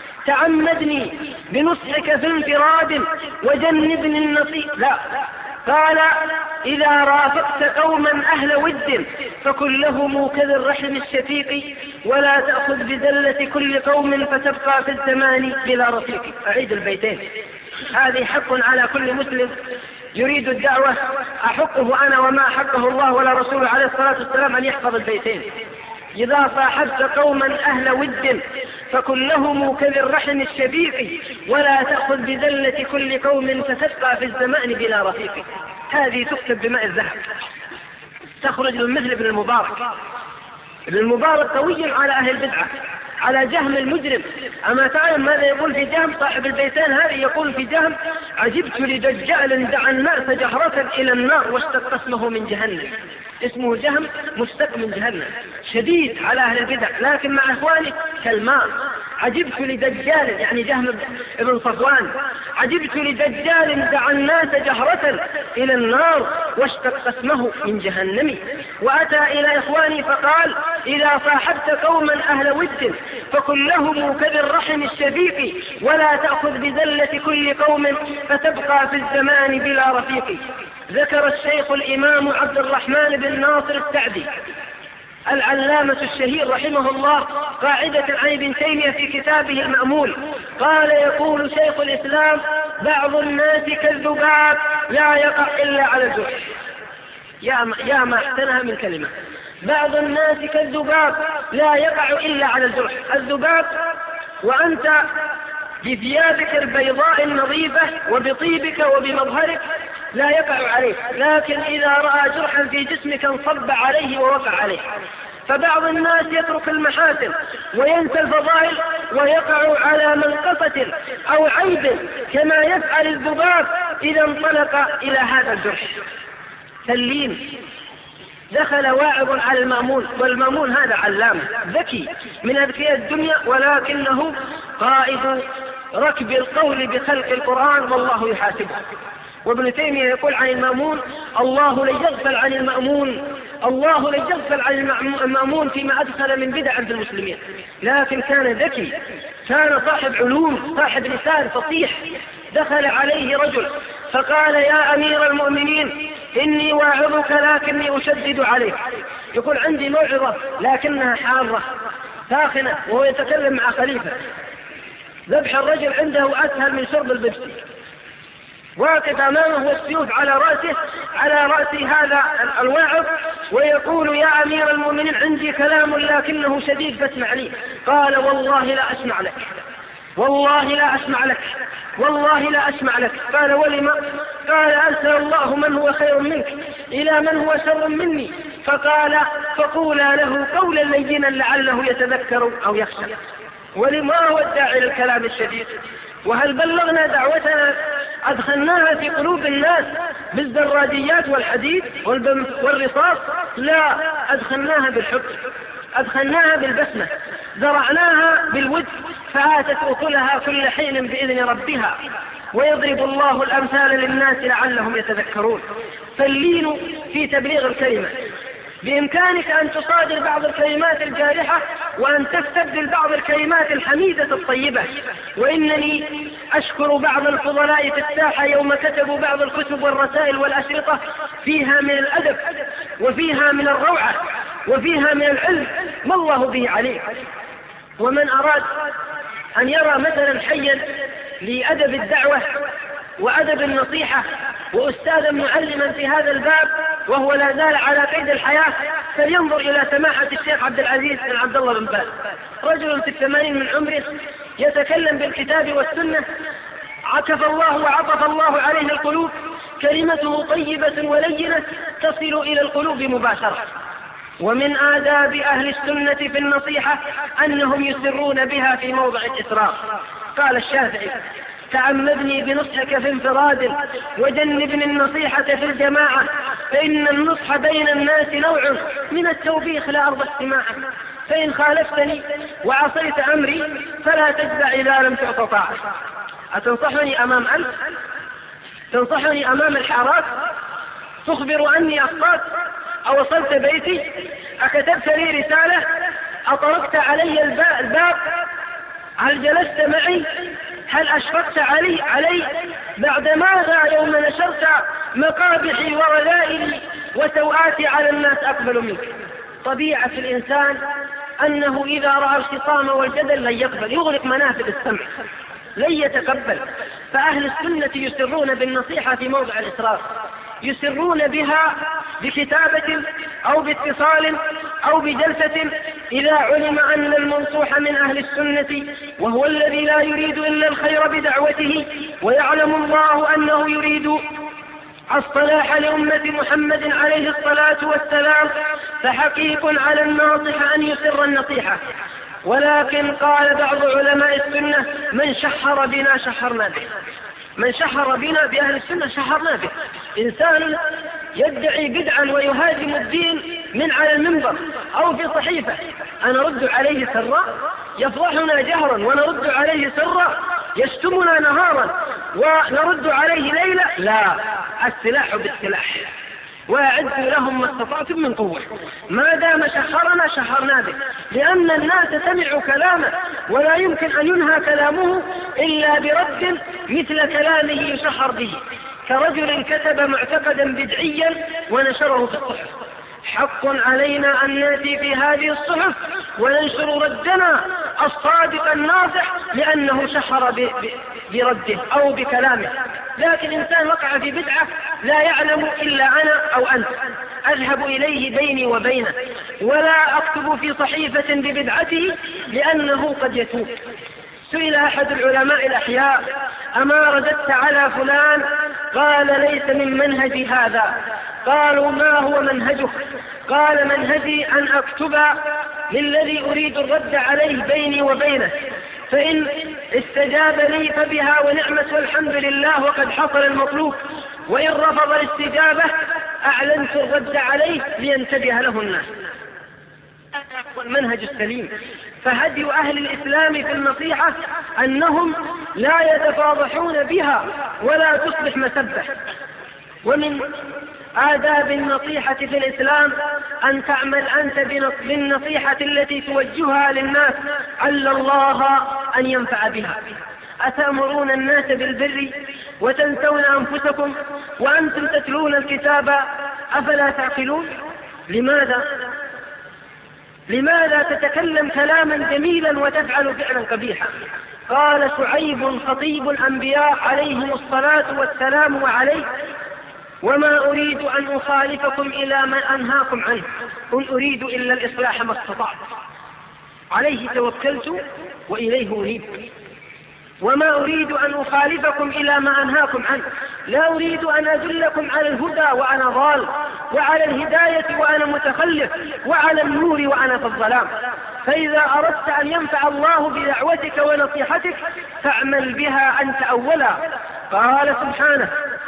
تعمدني بنصحك في انفراد وجنبني النصيحة. لا، قال إذا رافقت قوما أهل ود فكن لهم كذا الرحم الشفيق ولا تأخذ بذلة كل قوم فتبقى في الزمان بلا رفيق. أعيد البيتين، هذه حق على كل مسلم يريد الدعوة، أحقه أنا وما حقه الله ولا رسوله عليه الصلاة والسلام أن يحفظ البيتين. إذا صاحبت قوما أهل ود فكن لهم كذي الرحم الشبيق ولا تأخذ بذلة كل قوم فتبقى في الزمان بلا رفيق. هذه تكتب بماء الذهب، تخرج من مثل ابن المبارك. ابن المبارك قوي على أهل البدعة، على جهم المجرم. أما تعلم ماذا يقول في جهم صاحب البيتين هذه؟ يقول في جهم: عجبت لدجال دعا الناس جهرة إلى النار واشتق اسمه من جهنم. اسمه جهم مشتق من جهنم، شديد على أهل البدع، لكن مع إخوانه كالماء. عجبت لدجال يعني جهم ابن صفوان، عجبت لدجال دعا الناس جهرة إلى النار واشتق اسمه من جهنم. وأتى إلى إخواني فقال: إذا صاحبت قوما أهل ود فكن لهم كذي الرحم الشفيق ولا تأخذ بذلة كل قوم فتبقى في الزمان بلا رفيق. ذكر الشيخ الإمام عبد الرحمن بن ناصر السعدي العلامة الشهير رحمه الله قاعدة عن ابن تيمية في كتابه المأمول، قال: يقول شيخ الإسلام: بعض الناس كالذباب لا يقع إلا على الجرح. يا ما, يا ما احسنها من كلمة. بعض الناس كالذباب لا يقع إلا على الجرح. الذباب وأنت بثيابك البيضاء النظيفة وبطيبك وبمظهرك لا يقع عليه، لكن إذا رأى جرحا في جسمك انصب عليه ووقع عليه. فبعض الناس يترك المحاسن وينسى الفضائل ويقع على منقصة أو عيب كما يفعل الذباب إذا انطلق إلى هذا الجرح. فاللين. دخل واعظ على المأمون، والمأمون هذا علامة ذكي من أذكياء الدنيا، ولكنه قائد ركب القول بخلق القرآن والله يحاسبه. وابن تيمية يقول عن المأمون: الله لن يغفل عن المأمون، الله لن يغفل عن المأمون فيما أدخل من بدع عند المسلمين. لكن كان ذكي، كان صاحب علوم، صاحب لسان فصيح. دخل عليه رجل فقال: يا أمير المؤمنين، إني واعظك لكني أشدد عليك. يقول: عندي موعظة لكنها حارة ساخنة، وهو يتكلم مع خليفة. ذبح الرجل عنده أسهل من شرب البيبسي. واقف أمامه والسيوف على رأسه، على رأس هذا الواعظ، ويقول: يا أمير المؤمنين، عندي كلام لكنه شديد فاسمع لي. قال: والله لا أسمع لك، والله لا أسمع لك، والله لا أسمع لك. قال: ولما؟ قال: أرسل الله من هو خير منك إلى من هو شر مني، فقال: فقولا له قولا لينا لعله يتذكر أو يخشى. ولما هو الداعي للكلام الشديد؟ وهل بلغنا دعوتنا أدخلناها في قلوب الناس بالزراديات والحديد والرصاص؟ لا، أدخلناها بالحب، أدخلناها بالبسمة، زرعناها بالود، فآتت أكلها كل حين بإذن ربها، ويضرب الله الأمثال للناس لعلهم يتذكرون. فاللين في تبليغ الكلمة. بإمكانك أن تصادر بعض الكلمات الجارحة وأن تستبدل بعض الكلمات الحميدة الطيبة. وإنني أشكر بعض الفضلاء في الساحة يوم كتبوا بعض الكتب والرسائل والأشرطة فيها من الأدب وفيها من الروعة وفيها من العلم ما الله به عليه. ومن أراد أن يرى مثلا حيا لأدب الدعوة وأدب النصيحة وأستاذا معلما في هذا الباب وهو لا زال على قيد الحياة فلينظر إلى سماحة الشيخ عبد العزيز بن عبد الله بن باز، رجل في الثمانين من عمره يتكلم بالكتاب والسنة، عكف الله وعطف الله عليه القلوب، كلمته طيبة ولينة تصل إلى القلوب مباشرة. ومن آداب أهل السنة في النصيحة أنهم يسرون بها في موضع الإسراف. قال الشافعي: تعمدني بنصحك في انفراد وجنبني النصيحة في الجماعة، فإن النصح بين الناس نوع من التوبيخ لا أرضى استماعه، فإن خالفتني وعصيت أمري فلا تجزع إذا لم تعط طاعة. أتنصحني أمام ألف؟ تنصحني أمام الحارات؟ تخبر أني أخطأت؟ أوصلت بيتي؟ أكتبت لي رسالة؟ أطرقت علي الباب؟ هل جلست معي؟ هل أشفقت علي علي بعد ماذا يوم نشرت مقابحي ورذائلي وسوآتي على الناس أقبل منك؟ طبيعة الإنسان أنه إذا رأى الخصام والجدل لن يقبل، يغلق منافذ السمع، لن يتقبل. فأهل السنة يسرون بالنصيحة في موضع الإسراف، يسرون بها بكتابة أو باتصال أو بجلسة إذا علم أن المنصوح من أهل السنة وهو الذي لا يريد إلا الخير بدعوته ويعلم الله أنه يريد الصلاح لأمة محمد عليه الصلاة والسلام، فحقيق على الناصح أن يسر النصيحة. ولكن قال بعض علماء السنة: من شحر بنا شحرنا به. من شحر بنا بأهل السنة شحرنا به. إنسان يدعي بدعا ويهاجم الدين من على المنبر أو في صحيفة، أنرد عليه سرا؟ يفضحنا جهرا ونرد عليه سرا؟ يشتمنا نهارا ونرد عليه ليلا؟ لا، السلاح بالسلاح، وأعدوا لهم ما استطعتم من قوة. ما دام شحرنا شحرنا به، لأن الناس سمعوا كلامه ولا يمكن أن ينهى كلامه إلا برد مثل كلامه يشحر به، كرجل كتب معتقدا بدعيا ونشره في الصحف. حق علينا أن نأتي في هذه الصحف وننشر ردنا الصادق الناصح لأنه شحر برده أو بكلامه. لكن إنسان وقع في بدعة لا يعلم إلا أنا أو أنت، أذهب إليه بيني وبينه ولا أكتب في صحيفة ببدعته لأنه قد يتوب. سئل أحد العلماء الأحياء: أما رددت على فلان؟ قال: ليس من منهجي هذا. قالوا: ما هو منهجك؟ قال: منهجي أن أكتب للذي أريد الرد عليه بيني وبينه، فإن استجاب لي فبها ونعمة والحمد لله وقد حصل المطلوب، وإن رفض الاستجابة أعلنت الرد عليه لينتبه له الناس. والمنهج السليم. فهدي أهل الإسلام في النصيحة أنهم لا يتفاضحون بها ولا تصبح مسبة. ومن آداب النصيحة في الإسلام أن تعمل أنت بالنصيحة التي توجهها للناس عل الله أن ينفع بها. أتأمرون الناس بالبر وتنسون أنفسكم وأنتم تتلون الكتاب أفلا تعقلون؟ لماذا؟ لماذا تتكلم كلاما جميلا وتفعل فعلا قبيحا؟ قال شعيب خطيب الأنبياء عليهم الصلاة والسلام وعليه: وما أريد أن أخالفكم إلى ما أنهاكم عنه، إن أريد إلا الإصلاح ما استطعت، عليه توكلت وإليه أنيب. وما أريد أن أخالفكم إلى ما أنهاكم عنه، لا أريد أن أدلكم على الهدى وأنا ضال، وعلى الهداية وأنا متخلف، وعلى النور وأنا في الظلام. فإذا أردت أن ينفع الله بدعوتك ونصيحتك فاعمل بها أنت أولا. قال سبحانه: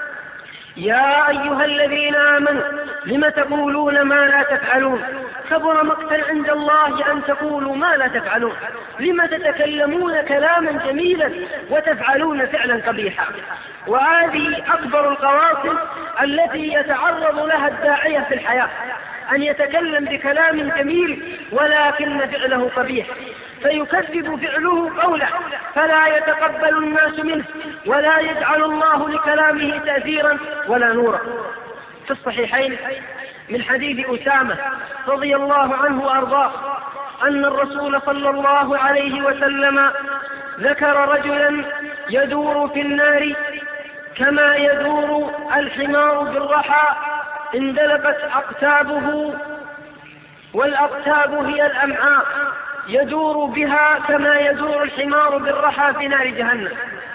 يا أيها الذين آمنوا لم تقولون ما لا تفعلون، كبر مقتا عند الله أن تقولوا ما لا تفعلون. لم تتكلمون كلاما جميلا وتفعلون فعلا قبيحا. وهذه أكبر القواصم التي يتعرض لها الداعية في الحياة، أن يتكلم بكلام جميل ولكن فعله قبيح، فيكذب فعله قوله فلا يتقبل الناس منه ولا يجعل الله لكلامه تأثيرا ولا نورا. في الصحيحين من حديث أسامة رضي الله عنه وأرضاه أن الرسول صلى الله عليه وسلم ذكر رجلا يدور في النار كما يدور الحمار بالرحى، اندلقت أقتابه والأقتاب هي الأمعاء، يدور بها كما يدور الحمار بالرحى في نار جهنم.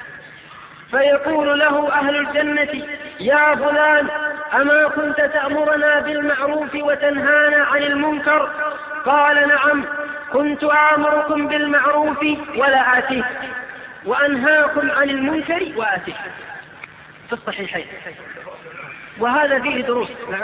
فيقول له أهل الجنة يا فلان أما كنت تأمرنا بالمعروف وتنهانا عن المنكر؟ قال نعم كنت آمركم بالمعروف ولا آتيه وأنهاكم عن المنكر وآتيه. في الصحيحين. وهذا فيه دروس. نعم.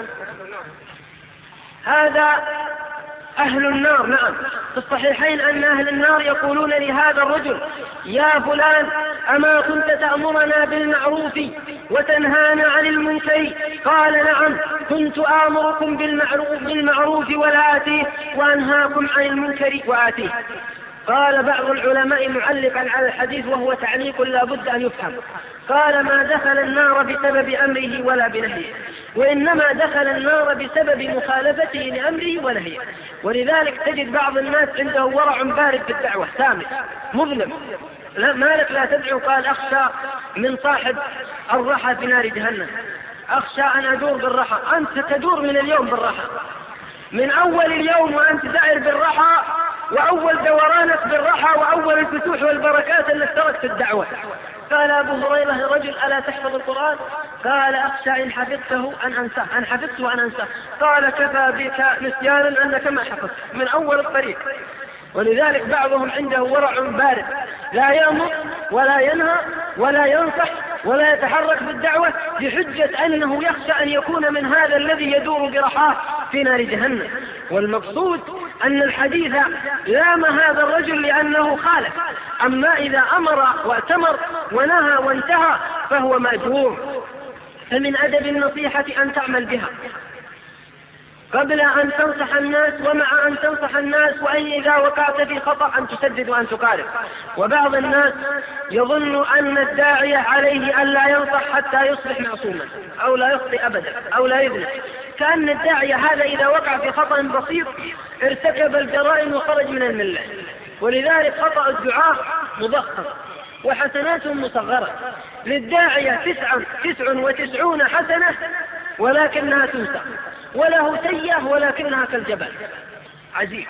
هذا أهل النار. نعم. في الصحيحين أن أهل النار يقولون لهذا الرجل يا فلان أما كنت تأمرنا بالمعروف وتنهانا عن المنكر؟ قال نعم كنت آمركم بالمعروف, بالمعروف ولا آتيه وأنهاكم عن المنكر وآتيه. قال بعض العلماء معلقا على الحديث وهو تعليق لا بد أن يفهم، قال ما دخل النار بسبب أمره ولا بنهيه، وإنما دخل النار بسبب مخالفته لأمره ونهيه. ولذلك تجد بعض الناس عنده ورع بارد في الدعوة، سامع مظلم، لا مالك لا تدعو، قال أخشى من صاحب الرحى في نار جهنم، أخشى أن أدور بالرحى. أنت تدور من اليوم بالرحى، من أول اليوم وأنت دائر بالرحى، وأول دورانك بالرحى وأول الفتوح والبركات التي تركت في الدعوة. قال أبو هريرة رجل ألا تحفظ القرآن؟ قال أخشى إن حفظته أن أنساه، أن حفظته أن أنساه. قال كفى بك نسيانا أنك ما حفظت من أول الطريق. ولذلك بعضهم عنده ورع بارد، لا يأمر ولا ينهى ولا ينصح ولا يتحرك بالدعوة بحجة أنه يخشى أن يكون من هذا الذي يدور برحاه في نار جهنم. والمقصود أن الحديث لام هذا الرجل لأنه خالف، أما إذا أمر وأتمر ونهى وانتهى فهو مأجور. فمن أدب النصيحة أن تعمل بها قبل أن تنصح الناس، ومع أن تنصح الناس، وأن إذا وقعت في خطأ أن تسدد وأن تقارب. وبعض الناس يظن أن الداعية عليه أن لا ينصح حتى يصبح معصوما أو لا يخطئ أبدا أو لا يذنب، كأن الداعية هذا إذا وقع في خطأ بسيط ارتكب الجرائم وخرج من الملة. ولذلك خطأ الدعاء مضخم وحسناتهم مصغرة. للداعية تسعة تسع وتسعون حسنة ولكنها تنسى، وله سيئة ولكنها كالجبل. عجيب.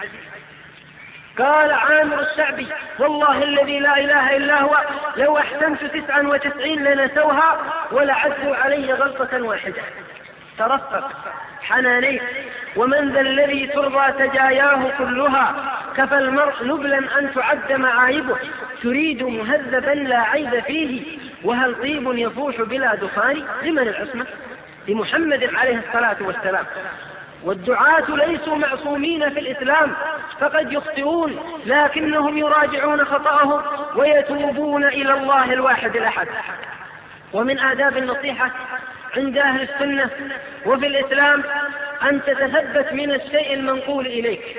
قال عامر الشعبي والله الذي لا إله إلا هو لو أحسنت تسعا وتسعين لنسوها ولعدوا علي غلطة واحدة. ترفق حنانيك، ومن ذا الذي ترضى تجاياه كلها؟ كفى المرء نبلا أن تعد معايبه، تريد مهذبا لا عيب فيه، وهل طيب يفوح بلا دخان؟ لمن العصمة؟ لمحمد عليه الصلاة والسلام. والدعاة ليسوا معصومين في الإسلام، فقد يخطئون لكنهم يراجعون خطأهم ويتوبون إلى الله الواحد الأحد. ومن آداب النصيحة عند أهل السنة وفي الإسلام أن تتثبت من الشيء المنقول إليك.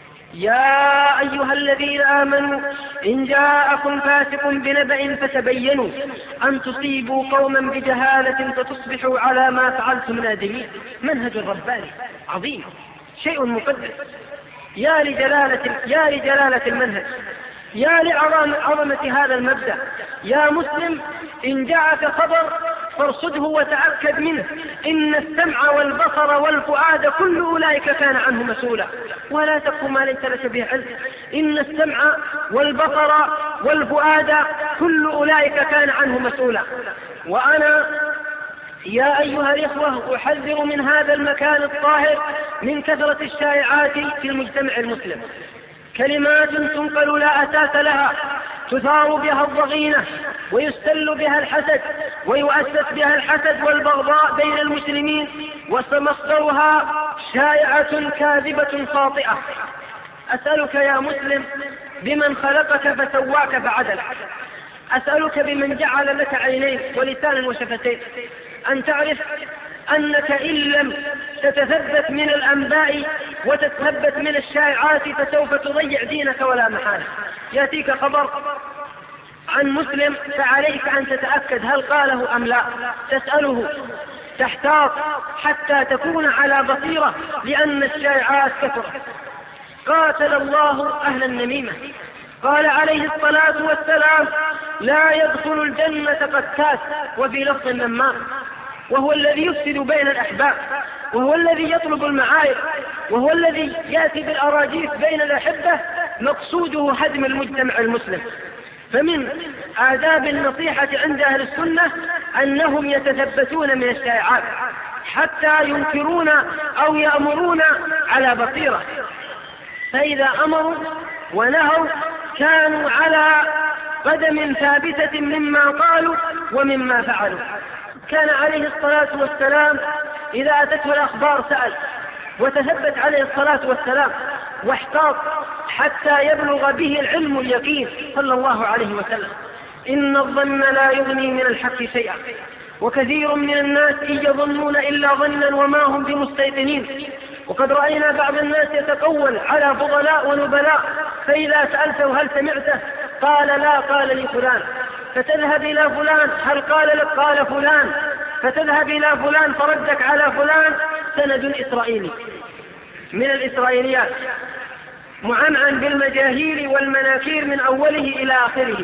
يا أيها الذين آمنوا إن جاءكم فاسق بنبأ فتبينوا أن تصيبوا قوما بجهالة فتصبحوا على ما فعلتم نادمين. منهج رباني عظيم، شيء مقدس. يا لجلالة, يا لجلالة المنهج، يا لعظمة هذا المبدأ. يا مسلم إن جاءك خبر فارصده وتأكد منه، إن السمع والبصر والفؤاد كل أولئك كان عنه مسؤولا، ولا تقف ما ليس لك به علم. إن السمع والبصر والفؤاد كل أولئك كان عنه مسؤولا. وأنا يا أيها الإخوة أحذر من هذا المكان الطاهر من كثرة الشائعات في المجتمع المسلم. كلمات تنقل لا أساس لها، تثار بها الضغينة ويستل بها الحسد ويؤسس بها الحسد والبغضاء بين المسلمين، ومصدرها شائعة كاذبة خاطئة. أسألك يا مسلم بمن خلقك فسواك فعدلك، أسألك بمن جعل لك عينين ولسانا وشفتين، أن تعرف أنك إن لم تتثبت من الأنباء وتتثبت من الشائعات فسوف تضيع دينك ولا محالة. يأتيك خبر عن مسلم فعليك أن تتأكد هل قاله أم لا، تسأله، تحتاط حتى تكون على بصيرة، لأن الشائعات كثرت. قاتل الله أهل النميمة. قال عليه الصلاة والسلام: لا يدخل الجنة قتات، وفي لفظ نمام، وهو الذي يفسد بين الأحباب، وهو الذي يطلب المعايب، وهو الذي يأتي بالأراجيف بين الأحبة، مقصوده هدم المجتمع المسلم. فمن آداب النصيحة عند أهل السنة أنهم يتثبتون من الشائعات حتى ينكرون أو يأمرون على بصيرة، فإذا أمروا ونهوا كانوا على قدم ثابتة مما قالوا ومما فعلوا. كان عليه الصلاة والسلام إذا أتته الأخبار سأل، وتثبت عليه الصلاة والسلام واحتاط حتى يبلغ به العلم اليقين صلى الله عليه وسلم. إن الظن لا يغني من الحق شيئا، وكثير من الناس يظنون إلا ظنا وما هم بمستيقنين. وقد رأينا بعض الناس يتقول على فضلاء ونبلاء، فإذا سألته هل سمعته قال لا، قال لي فلان. فتذهب إلى فلان، هل قال لك؟ قال فلان. فتذهب إلى فلان فردك على فلان. سند إسرائيلي من الإسرائيليات معنعن بالمجاهيل والمناكير من أوله إلى آخره،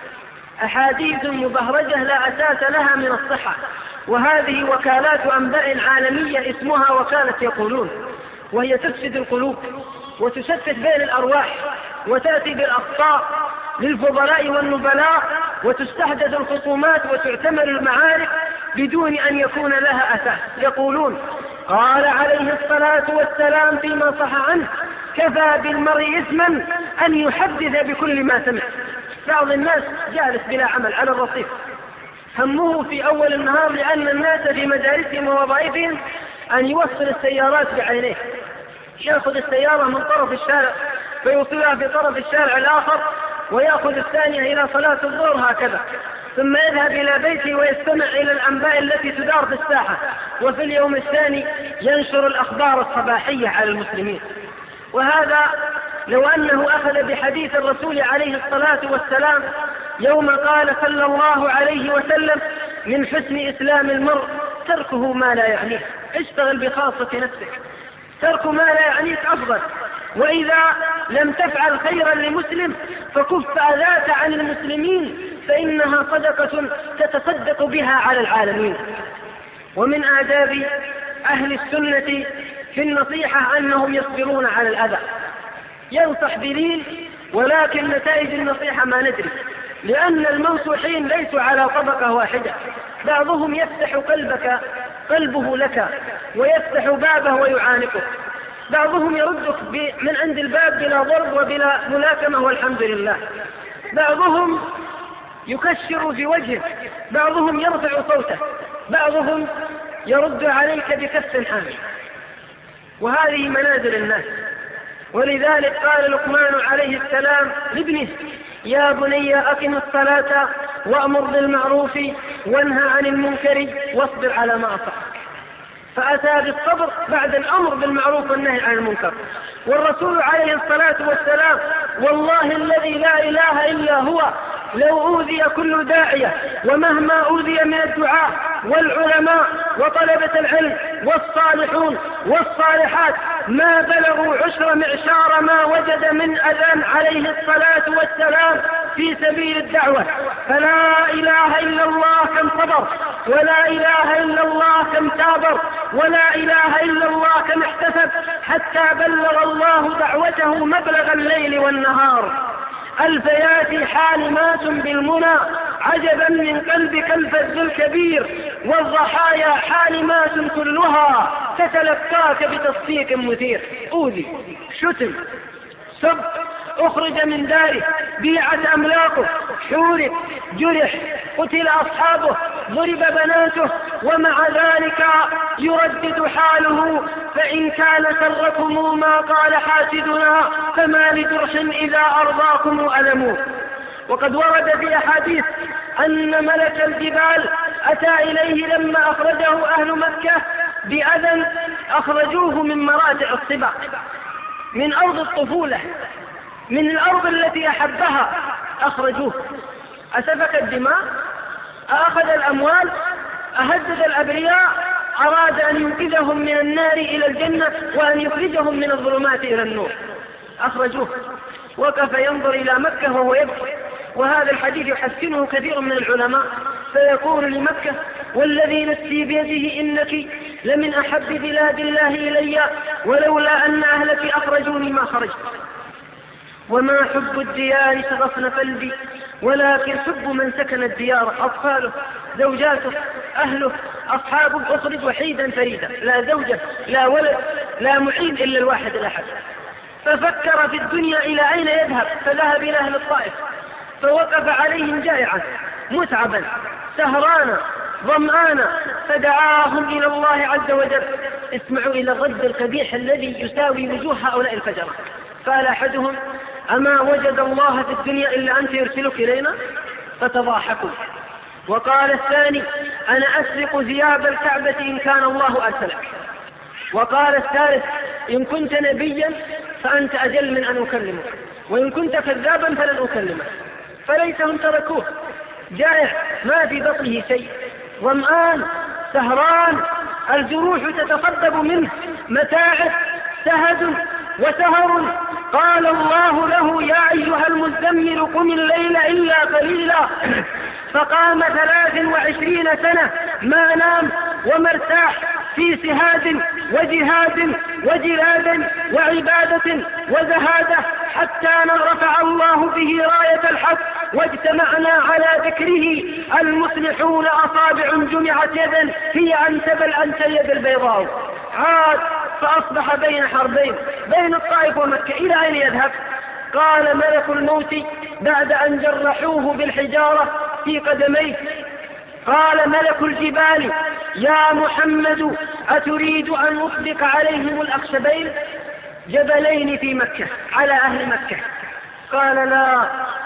أحاديث مبهرجة لا أساس لها من الصحة. وهذه وكالات أنباء عالمية اسمها وكالة يقولون، وهي تفسد القلوب وتشتت بين الأرواح، وتأتي بالأخطاء للفضلاء والنبلاء، وتستحدث الخصومات وتعتمر المعارك بدون أن يكون لها أساس. يقولون: قال عليه الصلاة والسلام فيما صح عنه: كفى بالمرء إثما أن يحدث بكل ما سمع. بعض الناس جالس بلا عمل على الرصيف، همه في أول النهار لأن الناس في مجالسهم ووظائفهم أن يوصل السيارات بعينيه، يأخذ السيارة من طرف الشارع فيوصلها في طرف الشارع الآخر، ويأخذ الثانية إلى صلاة الظهر هكذا، ثم يذهب إلى بيته ويستمع إلى الأنباء التي تدار في الساحة، وفي اليوم الثاني ينشر الأخبار الصباحية على المسلمين. وهذا لو أنه أخذ بحديث الرسول عليه الصلاة والسلام يوم قال صلى الله عليه وسلم: من حسن إسلام المرء تركه ما لا يعنيه. اشتغل بخاصة نفسك، ترك ما لا يعنيك أفضل. وإذا لم تفعل خيرا لمسلم فكف أذاك عن المسلمين، فإنها صدقة تتصدق بها على العالمين. ومن آداب أهل السنة في النصيحة أنهم يصبرون على الأذى. ينصح بلين، ولكن نتائج النصيحة ما ندري، لأن المنصوحين ليسوا على طبقة واحدة. بعضهم يفتح قلبك قلبه لك ويفتح بابه ويعانقك، بعضهم يردك من عند الباب بلا ضرب وبلا ملاكمة والحمد لله، بعضهم يكشر في وجهك، بعضهم يرفع صوته، بعضهم يرد عليك بكف حامي. وهذه منازل الناس. ولذلك قال لقمان عليه السلام لابنه: يا بني أقم الصلاة وأمر بالمعروف وانهى عن المنكر واصبر على ما أصابك. فأتى بالصبر بعد الأمر بالمعروف والنهي عن المنكر. والرسول عليه الصلاة والسلام: والله الذي لا إله إلا هو لو أوذي كل داعية ومهما أوذي من الدعاء والعلماء وطلبة العلم والصالحون والصالحات ما بلغوا عشر معشار ما وجد من أذان عليه الصلاة والسلام في سبيل الدعوة. فلا إله إلا الله كم صبر، ولا إله إلا الله كم تابر، ولا إله إلا الله كم احتسب، حتى بلغ الله دعوته مبلغ الليل والنهار. الفيات حالمات بالمنى عجبا من قلبك الفز الكبير، والضحايا حالمات كلها تتلقاك بتصفيق مثير. أوذي، شتم، سب، أخرج من داره، بيعت أملاكه، حورب، جرح، قتل أصحابه، ضرب بناته، ومع ذلك يردد حاله: فإن كان سركم ما قال حاسدنا فما لجرح إذا أرضاكم ألموا. وقد ورد في أحاديث أن ملك الجبال أتى إليه لما أخرجه أهل مكة بأذى أخرجوه من مراتع الصبا، من أرض الطفولة، من الأرض التي أحبها أخرجوه. أسفك الدماء، أخذ الأموال، أهدد الأبرياء، أراد أن ينقذهم من النار إلى الجنة وأن يخرجهم من الظلمات إلى النور، أخرجوه. وقف ينظر إلى مكة وهو يبكي، وهذا الحديث يحسنه كثير من العلماء، فيقول لمكة: والذي نفسي بيده إنك لمن أحب بلاد الله إلي، ولولا أن أهلك أخرجوني ما خرجت. وما حب الديار شغفن قلبي، ولكن حب من سكن الديار، أطفاله، زوجاته، أهله، أصحابه. أخرج وحيدا فريدا، لا زوجة، لا ولد، لا معين إلا الواحد الأحد. ففكر في الدنيا إلى أين يذهب، فذهب إلى أهل الطائف، فوقف عليهم جائعا متعبا سهرانا ظمآنا، فدعاهم إلى الله عز وجل. اسمعوا إلى الرد القبيح الذي يساوي وجوه هؤلاء الفجرة. قال أحدهم: أما وجد الله في الدنيا إلا أنت يرسلك إلينا؟ فتضاحكوا. وقال الثاني: أنا أسرق ثياب الكعبة إن كان الله أرسلك. وقال الثالث: إن كنت نبيا فأنت أجل من أن أكلمك، وإن كنت كذابا فلن أكلمك. فليسهم تركوه، جائع ما في بطنه شيء، ظمآن سهران، الجروح تتصدب منه، متاعب، سهد وسهر. قال الله له: يا أيها المزمل قم الليل إلا قليلا. فقام ثلاث وعشرين سنة ما نام وما ارتاح، في سهاد وجهاد وجلاد وعبادة وزهادة، حتى رفع الله به راية الحق، واجتمعنا على ذكره المصلحون أصابع جمعت يدا هي أنسب الأنسى يد البيضاء. عاد فأصبح بين حربين، بين الطائف ومكة، إلى أين يذهب؟ قال ملك الموت بعد أن جرحوه بالحجارة في قدميه، قال ملك الجبال: يا محمد أتريد أن أطبق عليهم الأخشبين، جبلين في مكة، على أهل مكة؟ قال: لا،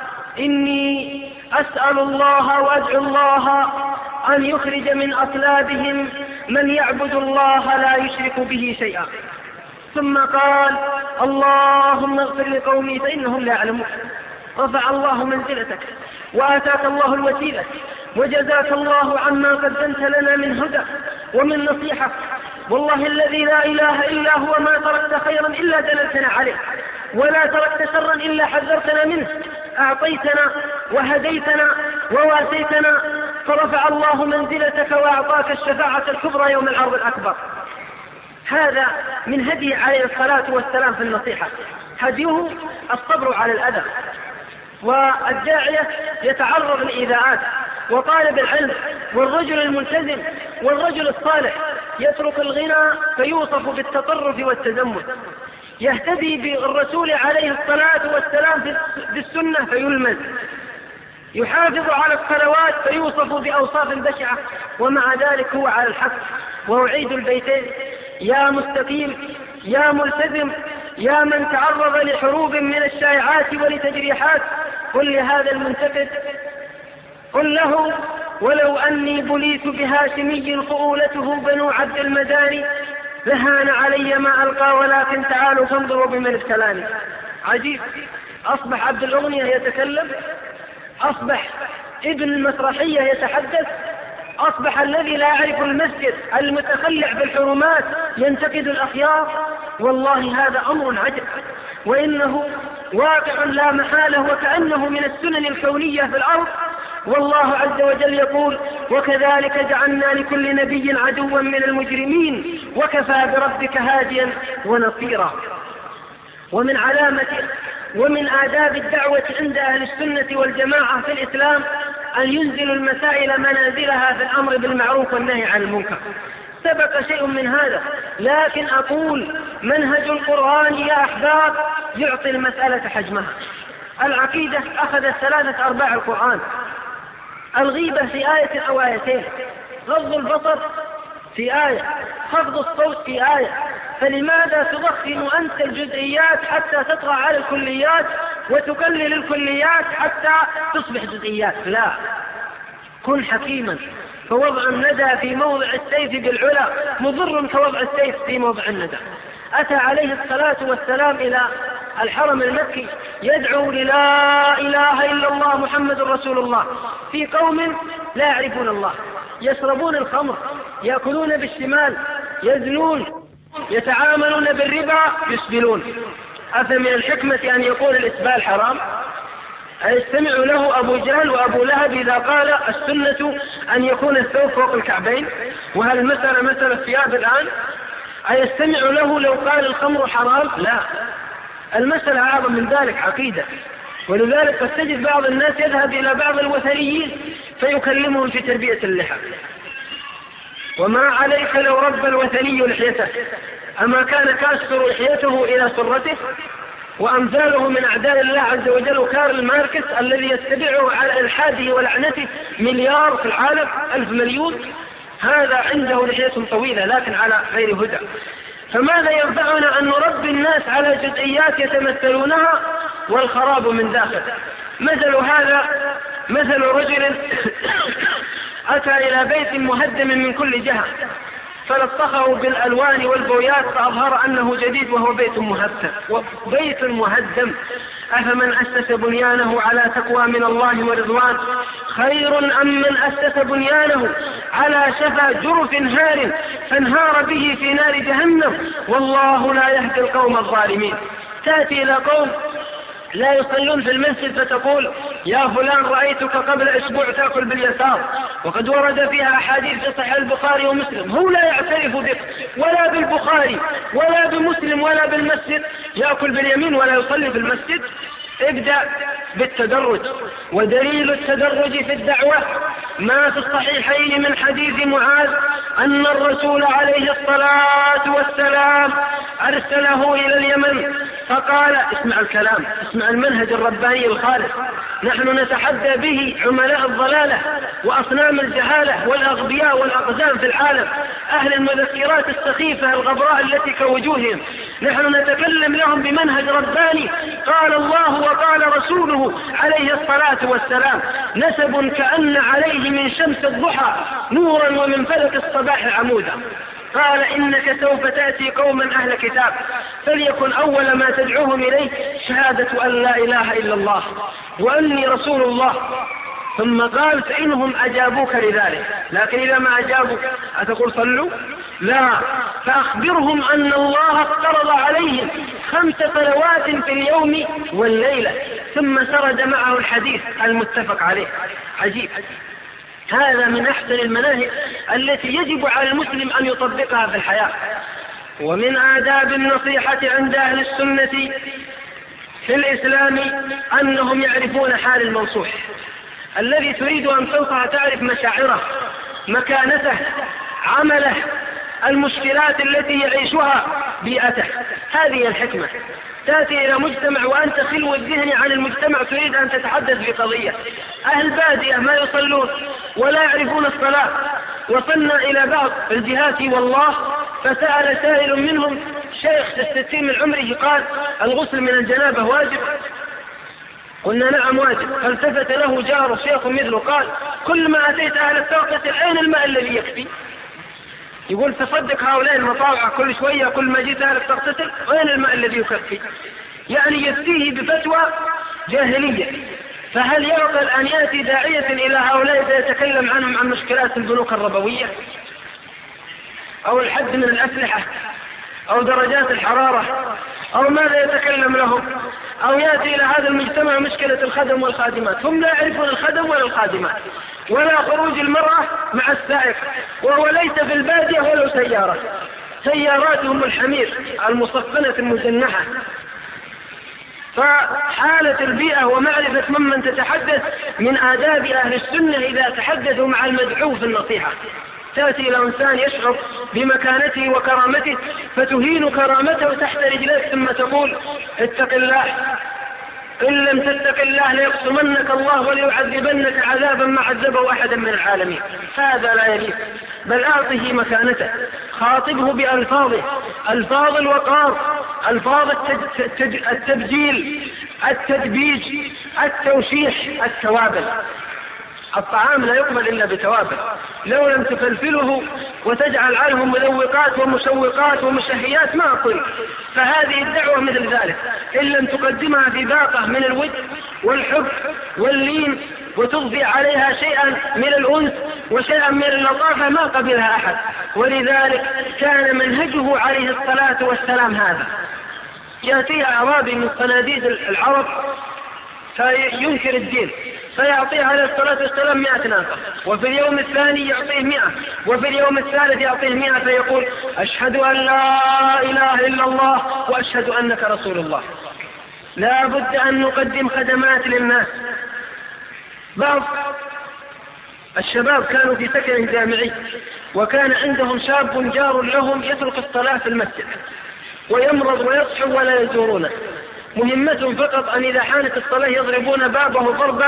إني أسأل الله وأدعو الله أن يخرج من أصلابهم من يعبد الله لا يشرك به شيئا. ثم قال: اللهم اغفر لقومي فإنهم لا يعلمون. رفع الله منزلتك، وآتاك الله الوسيلة، وجزاك الله عما قدمت لنا من هدى ومن نصيحة. والله الذي لا إله إلا هو ما تركت خيرا إلا دللتنا عليه، ولا تركت شرا إلا حذرتنا منه. أعطيتنا وهديتنا وواسيتنا، فرفع الله منزلتك وأعطاك الشفاعة الكبرى يوم العرض الأكبر. هذا من هديه عليه الصلاة والسلام في النصيحة، هديه الصبر على الأذى. والداعية يتعرض لإذاءات، وطالب العلم والرجل الملتزم والرجل الصالح يترك الغنى فيوصف بالتطرف والتزمت، يهتدي بالرسول عليه الصلاة والسلام بالسنة فيلمز، يحافظ على الصلوات فيوصف بأوصاف بشعة، ومع ذلك هو على الحق. وأعيد البيتين: يا مستقيم، يا ملتزم، يا من تعرض لحروب من الشائعات ولتجريحات، قل لهذا المنتقد، قل له: ولو أني بليت بهاشمي فؤولته بنو عبد المداني لهان علي ما ألقى، ولكن تعالوا فانظروا بمن ابتلاني. عجيب، أصبح عبد الأغنية يتكلم، أصبح ابن المسرحية يتحدث، أصبح الذي لا يعرف المسجد المتخلع بالحرمات ينتقد الأخيار. والله هذا أمر عجب، وإنه واقع لا محالة، وكأنه من السنن الكونية في الأرض. والله عز وجل يقول: وكذلك جعلنا لكل نبي عدوا من المجرمين وكفى بربك هاديا ونصيرا. ومن علامة ومن آداب الدعوة عند أهل السنة والجماعة في الإسلام أن ينزلوا المسائل منازلها في الأمر بالمعروف والنهي عن المنكر. سبق شيء من هذا، لكن أقول منهج القرآن يا أحباب يعطي المسألة حجمها. العقيدة أخذت ثلاثة أرباع القرآن، الغيبة في آية أو آيتين، غض البصر في آية، خفض الصوت في آية. فلماذا تضخم أنت الجزئيات حتى تطغى على الكليات، وتقلل الكليات حتى تصبح جزئيات؟ لا، كن حكيما، فوضع الندى في موضع السيف بالعلا مضر كوضع السيف في موضع الندى. أتى عليه الصلاة والسلام إلى الحرم المكي يدعو للا إله إلا الله محمد رسول الله في قوم لا يعرفون الله، يشربون الخمر، يأكلون بالشمال، يزنون، يتعاملون بالربا، يسبلون. أفمن الحكمة أن يقول الإسبال حرام؟ أيستمع له أبو جهل وأبو لهب إذا قال السنة أن يكون الثوب فوق الكعبين؟ وهل مثل مثل الثياب الآن؟ أيستمع له لو قال الخمر حرام؟ لا، المسألة أعظم من ذلك، عقيدة. ولذلك قد تجد بعض الناس يذهب إلى بعض الوثنيين فيكلمهم في تربية اللحى. وما عليك لو رب الوثني لحيته، أما كان كاسر لحيته إلى سرته؟ وأمثاله من أعداء الله عز وجل كارل ماركس الذي يتبعه على إلحاده ولعنته مليار في العالم، ألف مليون، هذا عنده لحية طويلة لكن على غير هدى. فماذا ينفعنا أن نربي الناس على جزئيات يتمثلونها والخراب من داخل؟ مثل هذا مثل رجل أتى إلى بيت مهدم من كل جهة فلطخه بالألوان والبويات فأظهر أنه جديد وهو بيت مهدم. وبيت مهدم أفمن أسس بنيانه على تقوى من الله ورضوان خير أم من أسس بنيانه على شفا جرف هار فانهار به في نار جهنم والله لا يهدي القوم الظالمين. تأتي إلى قوم لا يصلون في المسجد فتقول يا فلان رأيتك قبل أسبوع تأكل باليسار، وقد ورد فيها أحاديث في صحيح البخاري ومسلم. هو لا يعترف بك ولا بالبخاري ولا بمسلم ولا بالمسجد، يأكل باليمين ولا يصلي في المسجد. ابدأ بالتدرج، ودليل التدرج في الدعوة ما في الصحيحين من حديث معاذ أن الرسول عليه الصلاة والسلام أرسله إلى اليمن فقال، اسمع الكلام، اسمع المنهج الرباني الخالص، نحن نتحدى به عملاء الضلالة وأصنام الجهالة والأغبياء والأقزام في العالم، أهل المذكرات السخيفة الغبراء التي كوجوههم، نحن نتكلم لهم بمنهج رباني قال الله وقال رسوله عليه الصلاة والسلام، نسب كأن عليه من شمس الضحى نورا ومن فلك الصباح عمودا. قال إنك سوف تأتي قوما أهل كتاب فليكن أول ما تدعوهم إليه شهادة أن لا إله إلا الله وأني رسول الله. ثم قال فإنهم أجابوك لذلك، لكن إذا ما أجابوك أتقول صلوا؟ لا، فأخبرهم أن الله افترض عليهم خمس صلوات في اليوم والليلة. ثم سرد معه الحديث المتفق عليه. عجيب، هذا من أحسن المناهج التي يجب على المسلم أن يطبقها في الحياة. ومن آداب النصيحة عند أهل السنة في الإسلام أنهم يعرفون حال المنصوح. الذي تريد أن تنصح تعرف مشاعره، مكانته، عمله، المشكلات التي يعيشها، بيئته. هذه الحكمة. تأتي إلى مجتمع وأنت خلو الذهن عن المجتمع تريد أن تتحدث بقضية. أهل بادية ما يصلون ولا يعرفون الصلاة، وصلنا إلى بعض الجهات والله فسأل سائل منهم شيخ في الستين من عمره قال الغسل من الجنابة واجب؟ قلنا نعم واجب. فالتفت له جاره شيخ مثله قال كل ما أتيت أهل التوقيت أين الماء الذي يكفي؟ يقول تصدق هؤلاء المطاوعة كل شوية كل ما جيت أهلك تغتسل وين الماء الذي يكفي؟ يعني يفتيه بفتوى جاهلية. فهل يعقل أن يأتي داعية إلى هؤلاء فيتكلم عنهم عن مشكلات البنوك الربوية أو الحد من الأسلحة أو درجات الحرارة أو ماذا يتكلم لهم؟ أو يأتي إلى هذا المجتمع مشكلة الخدم والخادمات، هم لا يعرفون الخدم ولا الخادمات ولا خروج المرأة مع السائق، وهو ليس في البادية ولو سيارة، سياراتهم الحمير المصفنة المجنحة. فحالة البيئة ومعرفة ممن تتحدث من آداب أهل السنة إذا تحدثوا مع المدعو في النصيحة. تأتي إلى إنسان يشعر بمكانته وكرامته فتهين كرامته تحت رجليك ثم تقول اتق الله، إن لم تتق الله ليقسمنك الله وليعذبنك عذابا ما عذبه أحدا من العالمين. هذا لا يليق، بل أعطه مكانته، خاطبه بألفاظه، ألفاظ الوقار، ألفاظ التبجيل، التدبيج، التوشيح، التوابل. الطعام لا يقبل إلا بتوابل، لو لم تفلفله وتجعل عنه مذوقات ومشوقات ومشهيات ما أقول. فهذه الدعوة مثل ذلك، إن لم تقدمها في باقة من الود والحب واللين وتضفي عليها شيئا من الأنس وشيئا من اللطافة ما قبلها أحد. ولذلك كان منهجه عليه الصلاة والسلام هذا. يأتيه أعرابي من صناديد العرب فينكر الدين، فيعطيه عليه الصلاة والسلام مئة ناقة، وفي اليوم الثاني يعطيه مئة، وفي اليوم الثالث يعطيه مئة، فيقول أشهد أن لا إله إلا الله وأشهد أنك رسول الله. لا بد أن نقدم خدمات للناس. بعض الشباب كانوا في سكن جامعي، وكان عندهم شاب جار لهم يترك الصلاة في المسجد ويمرض ويصحو ولا يزورونه، مهمتهم فقط أن إذا حانت الصلاة يضربون بابه ضرب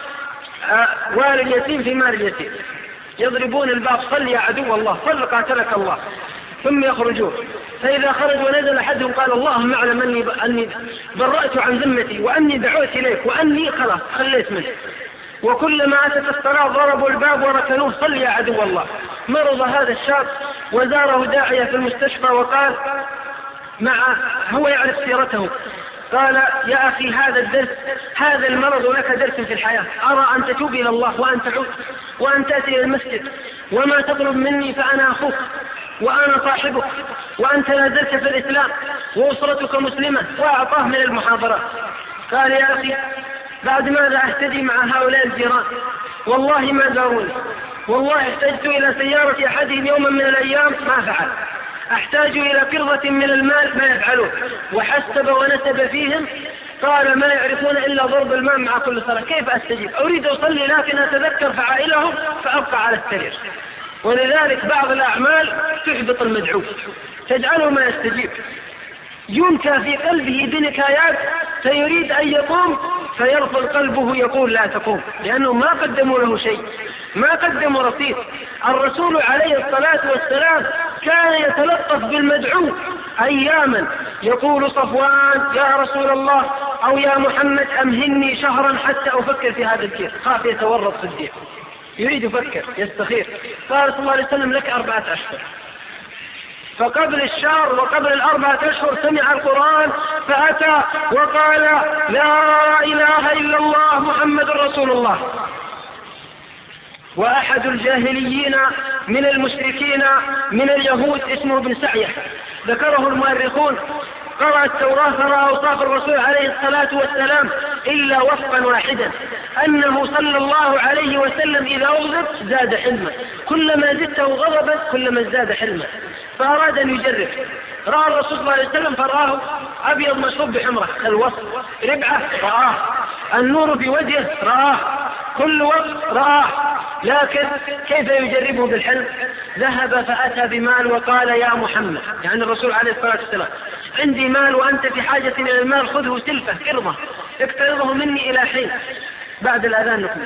والي اليتيم في مال اليتيم، يضربون الباب صل يا عدو الله، صل قاتلك الله، ثم يخرجون. فإذا خرج ونزل أحدهم قال اللهم اعلم أني, أني برأت عن ذمتي وأني دعوت إليك وأني خلاص خليت منه. وكلما أتت الصلاة ضربوا الباب وركنوه صل يا عدو الله. مرض هذا الشاب وزاره داعية في المستشفى وقال مع هو يعرف سيرته، قال يا أخي هذا الدرس هذا المرض لك درس في الحياة، أرى أن تتوب إلى الله وأن تعود وأن تأتي إلى المسجد وما تطلب مني فأنا أخوك وأنا صاحبك وأنت لا زلت في الإسلام وأسرتك مسلمة، وأعطاه من المحاضرات. قال يا أخي بعد ماذا أهتدي مع هؤلاء الجيران، والله ما زاروني، والله احتجت إلى سيارة أحدهم يوما من الأيام ما فعل، أحتاج إلى قرضة من المال ما يفعلون، وحسب ونسب فيهم قال ما يعرفون إلا ضرب الماء مع كل صلاة. كيف أستجيب؟ أريد أصلي لكن أتذكر فعائلهم فأبقى على السرير. ولذلك بعض الأعمال تحبط المدعو تجعله ما يستجيب، ينكى في قلبه بنكايات فيريد أن يقوم فيرفض قلبه يقول لا تقوم، لأنه ما قدموا له شيء، ما قدموا رصيد. الرسول عليه الصلاة والسلام كان يتلطف بالمدعو أياما، يقول صفوان يا رسول الله أو يا محمد أمهني شهرا حتى أفكر في هذا الدين، خاف يتورط في الدين، يريد يفكر يستخير. قال صلى الله عليه وسلم لك أربعة أشهر. فقبل الشهر وقبل الأربعة أشهر سمع القرآن فأتى وقال لا إله إلا الله محمد رسول الله. وأحد الجاهليين من المشركين من اليهود اسمه ابن سعية ذكره المؤرخون، قرأ التوراة فرأى أوصاف الرسول عليه الصلاة والسلام إلا وصفا واحدا، أنه صلى الله عليه وسلم إذا أغضب زاد حلما، كلما زدته غضبا كلما ازداد حلما، فأراد أن يجرب. رأى الرسول صلى الله عليه وسلم فرآه أبيض مشروب بحمرة الوصف، ربعة رآه، النور في وجهه رآه، كل وصف رآه، لكن كيف يجربه بالحلم؟ ذهب فأتى بمال وقال يا محمد، يعني الرسول عليه الصلاة والسلام عندي مال وأنت في حاجة إلى المال، خذه سلفة قرضة اقترضه مني إلى حين. بعد الأذان نكمل.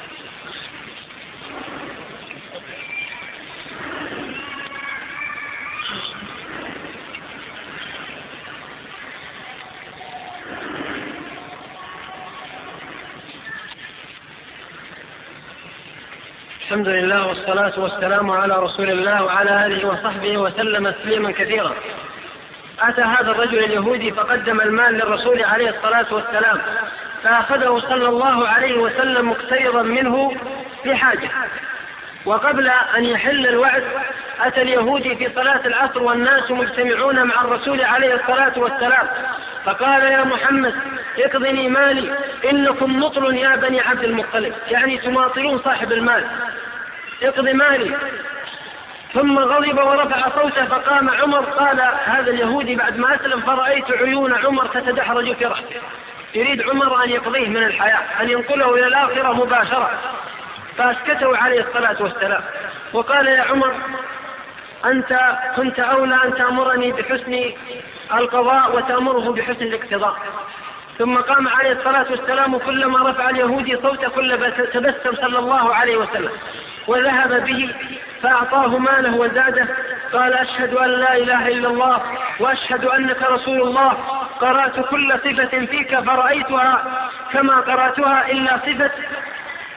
الحمد لله والصلاة والسلام على رسول الله وعلى آله وصحبه وسلم تسليما كثيرا. أتى هذا الرجل اليهودي فقدم المال للرسول عليه الصلاة والسلام، فأخذه صلى الله عليه وسلم مقترضا منه لحاجة. وقبل أن يحل الوعد أتى اليهودي في صلاة العصر والناس مجتمعون مع الرسول عليه الصلاة والسلام، فقال يا محمد اقضني مالي إنكم مطل يا بني عبد المطلب، يعني تماطلون صاحب المال، اقضي مالي. ثم غضب ورفع صوته فقام عمر. قال هذا اليهودي بعد ما أسلم فرأيت عيون عمر تتدحرج في رأسه، يريد عمر أن يقضيه من الحياة، أن ينقله إلى الآخرة مباشرة، فأسكته عليه الصلاة والسلام وقال يا عمر أنت كنت أولى أن تأمرني بحسن القضاء وتأمره بحسن الاقتضاء. ثم قام عليه الصلاة والسلام كلما رفع اليهودي صوته كلما تبسم صلى الله عليه وسلم، وذهب به فأعطاه ماله وزاده. قال أشهد أن لا إله إلا الله وأشهد أنك رسول الله، قرأت كل صفة فيك فرأيتها كما قرأتها إلا صفة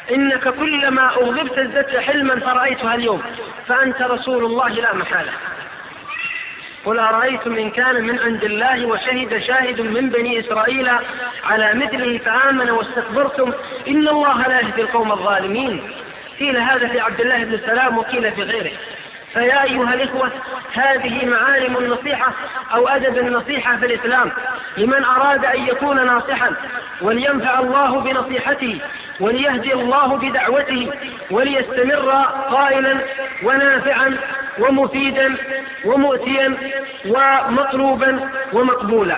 إنك كلما أغضبت ازددت حلما فرأيتها اليوم، فأنت رسول الله لا محالة. قل أرأيتم إن كان من عند الله وشهد شاهد من بني إسرائيل على مثله فآمن واستكبرتم إن الله لا يهدي القوم الظالمين. قيل هذا في عبد الله بن سلام وقيل في غيره. فيا أيها الإخوة، هذه معالم النصيحة أو أدب النصيحة في الإسلام لمن أراد أن يكون ناصحا ولينفع الله بنصيحته وليهدي الله بدعوته وليستمر قائلا ونافعا ومفيدا ومؤتيا ومطلوبا ومقبولا.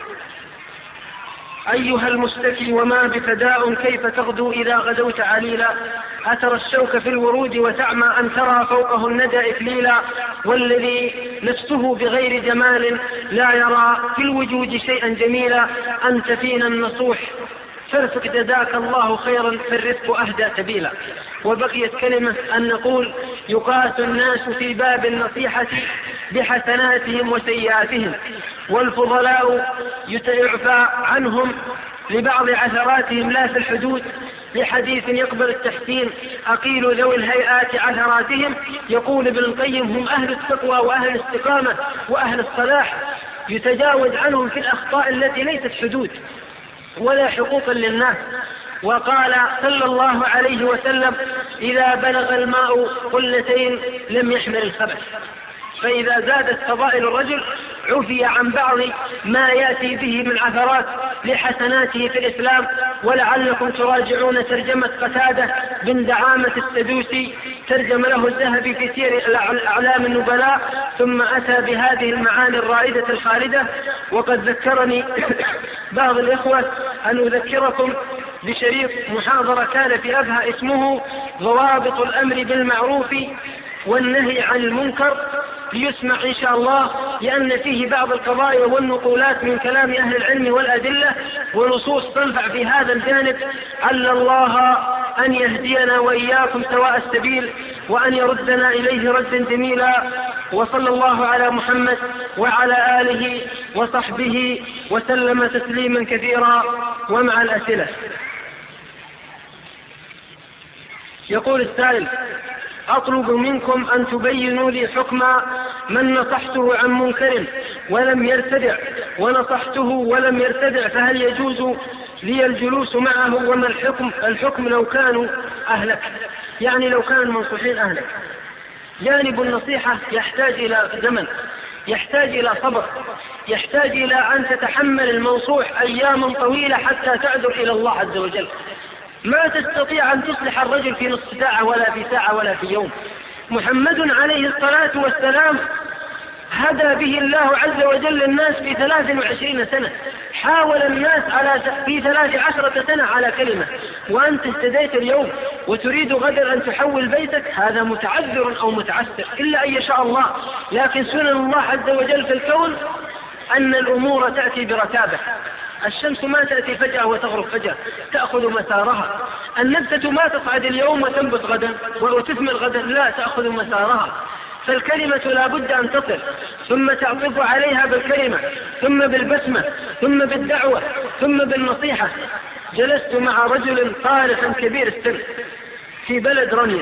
أيها المستكي وما بك داء كيف تغدو إذا غدوت عليلا، أترى الشوك في الورود وتعمى أن ترى فوقه الندى إكليلا، والذي نفسه بغير جمال لا يرى في الوجود شيئا جميلا، أنت فينا النصوح فارفق جزاك الله خيرا فالرفق أهدى سبيلا. وبقيت كلمة أن نقول يقاس الناس في باب النصيحة بحسناتهم وسيئاتهم، والفضلاء يعفى عنهم لبعض عثراتهم لا في الحدود، لحديث يقبل التحسين أقيل ذوي الهيئات عثراتهم. يقول ابن القيم هم أهل التقوى وأهل الاستقامة وأهل الصلاح، يتجاوز عنهم في الأخطاء التي ليست حدود ولا حقوقا للناس. وقال صلى الله عليه وسلم إذا بلغ الماء قلتين لم يحمل الخبث. فإذا زادت فضائل الرجل عفي عن بعض ما يأتي به من عثرات لحسناته في الإسلام. ولعلكم تراجعون ترجمة قتادة بن دعامة السدوسي، ترجم له الذهبي في سير أعلام النبلاء، ثم أتى بهذه المعاني الرائدة الخالدة. وقد ذكرني بعض الإخوة أن أذكركم بشريط محاضرة كان في أبها اسمه ضوابط الأمر بالمعروف والنهي عن المنكر، ليسمع إن شاء الله، لأن فيه بعض القضايا والنقولات من كلام أهل العلم والأدلة ونصوص تنفع في هذا الجانب. عل الله أن يهدينا وإياكم سواء السبيل وأن يردنا إليه ردا جميلا. وصلى الله على محمد وعلى آله وصحبه وسلم تسليما كثيرا. ومع الأسئلة يقول السائل: أطلب منكم أن تبينوا لي حكم من نصحته عن منكر ولم يرتدع ونصحته ولم يرتدع، فهل يجوز لي الجلوس معه؟ وما الحكم الحكم لو كانوا أهلك، يعني لو كانوا منصحين أهلك. جانب النصيحة يحتاج إلى زمن، يحتاج إلى صبر، يحتاج إلى أن تتحمل المنصوح أياما طويلة حتى تعذر إلى الله عز وجل. ما تستطيع أن تصلح الرجل في نصف ساعة ولا في ساعة ولا في يوم. محمد عليه الصلاة والسلام هدى به الله عز وجل الناس في ثلاث وعشرين سنة، حاول الناس على في ثلاث عشرة سنة على كلمة، وأنت اهتديت اليوم وتريد غدا أن تحول بيتك، هذا متعذر أو متعسر إلا أن يشاء الله. لكن سنن الله عز وجل في الكون أن الأمور تأتي برتابة. الشمس ما تأتي فجأة وتغرب فجأة، تأخذ مسارها. النبتة ما تصعد اليوم وتنبت غدا وتثمر غدا، لا، تأخذ مسارها. فالكلمة لا بد أن تصل، ثم تعطف عليها بالكلمة، ثم بالبسمة، ثم بالدعوة، ثم بالنصيحة. جلست مع رجل طارق كبير السن في بلد رمية.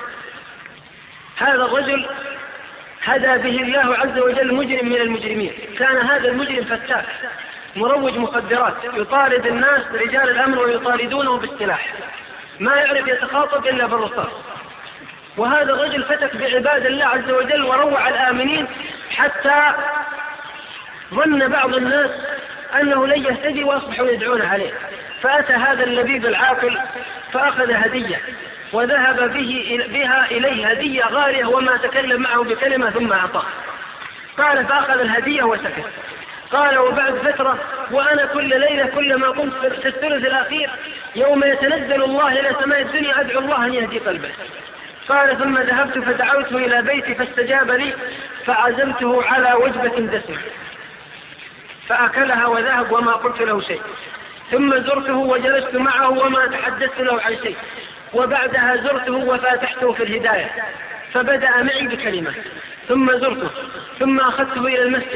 هذا الرجل هدى به الله عز وجل مجرم من المجرمين. كان هذا المجرم فتاك مروج مخدرات، يطارد الناس رجال الأمر ويطاردونه بالسلاح، ما يعرف يتخاطب إلا بالرصاص. وهذا الرجل فتك بعباد الله عز وجل وروع الآمنين، حتى ظن بعض الناس أنه لن يهتدي وأصبحوا يدعون عليه. فأتى هذا اللبيب العاقل فأخذ هدية وذهب به بها إليه هدية غالية، وما تكلم معه بكلمة ثم أعطاه. قال فأخذ الهدية وسكت. قال وبعد فترة وأنا كل ليلة كلما قمت في الثلث الأخير يوم يتنزل الله إلى سماء الدنيا أدعو الله أن يهدي قلبه. قال ثم ذهبت فدعوته إلى بيتي فاستجاب لي، فعزمته على وجبة دسمة فأكلها وذهب وما قلت له شيء. ثم زرته وجلست معه وما تحدثت له عن شيء. وبعدها زرته وفاتحته في الهداية فبدأ معي بكلمة، ثم زرته، ثم أخذته إلى المسجد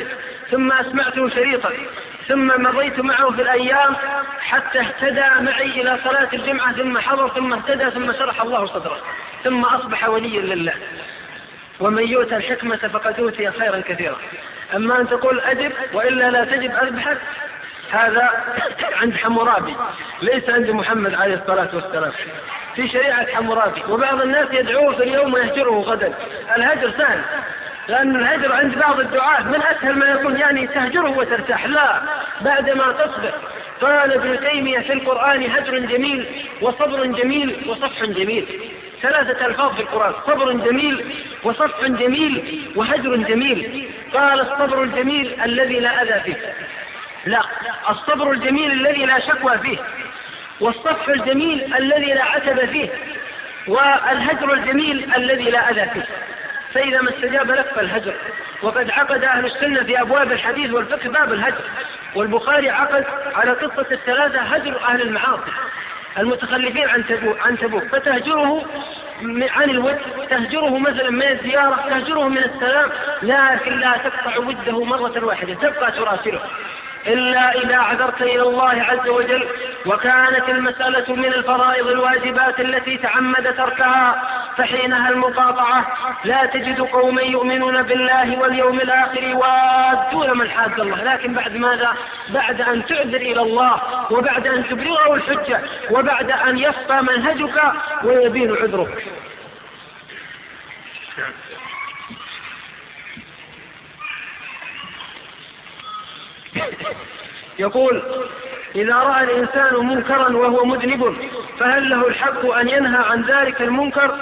ثم أسمعته شريطا، ثم مضيت معه في الأيام حتى اهتدى معي إلى صلاة الجمعة، ثم حضر، ثم اهتدى، ثم شرح الله صدره، ثم أصبح وليا لله. ومن يؤتى الحكمة فقد أوتي خيرا كثيرا. أما أن تقول أجب وإلا لا تجب أذبحك، هذا عند حمورابي، ليس عند محمد عليه الصلاة والسلام، في شريعة حمورابي. وبعض الناس يدعوه في اليوم ويهجره غدا. الهجر سهل، لأن الهجر عند بعض الدعاة من أسهل ما يكون، يعني تهجره وترتاح. لا، بعدما تصبر. قال ابن تيمية في القرآن هجر جميل وصبر جميل وصفح جميل، ثلاثة ألفاظ في القرآن: صبر جميل وصفح جميل وهجر جميل. قال الصبر الجميل الذي لا أذى فيه، لا، الصبر الجميل الذي لا شكوى فيه، والصفح الجميل الذي لا عتب فيه، والهجر الجميل الذي لا أذى فيه. فإذا ما استجاب لك فالهجر. وقد عقد أهل السنة في أبواب الحديث والفقه باب الهجر، والبخاري عقد على قصة الثلاثة هجر أهل المعاصي المتخلفين عن تبوك, عن تبوك فتهجره عن الود، تهجره مثلا من الزيارة، تهجره من السلام، لكن لا تقطع وده مرة واحدة، تبقى تراسله إلا إذا عذرت إلى الله عز وجل، وكانت المسألة من الفرائض الواجبات التي تعمد تركها، فحينها المقاطعة. لا تجد قوما يؤمنون بالله واليوم الآخر يوادون من حاد الله، لكن بعد ماذا؟ بعد أن تعذر إلى الله، وبعد أن تبرغه الحجة، وبعد أن يسطى منهجك ويبين عذرك. يقول: إذا رأى الإنسان منكرا وهو مذنب فهل له الحق أن ينهى عن ذلك المنكر؟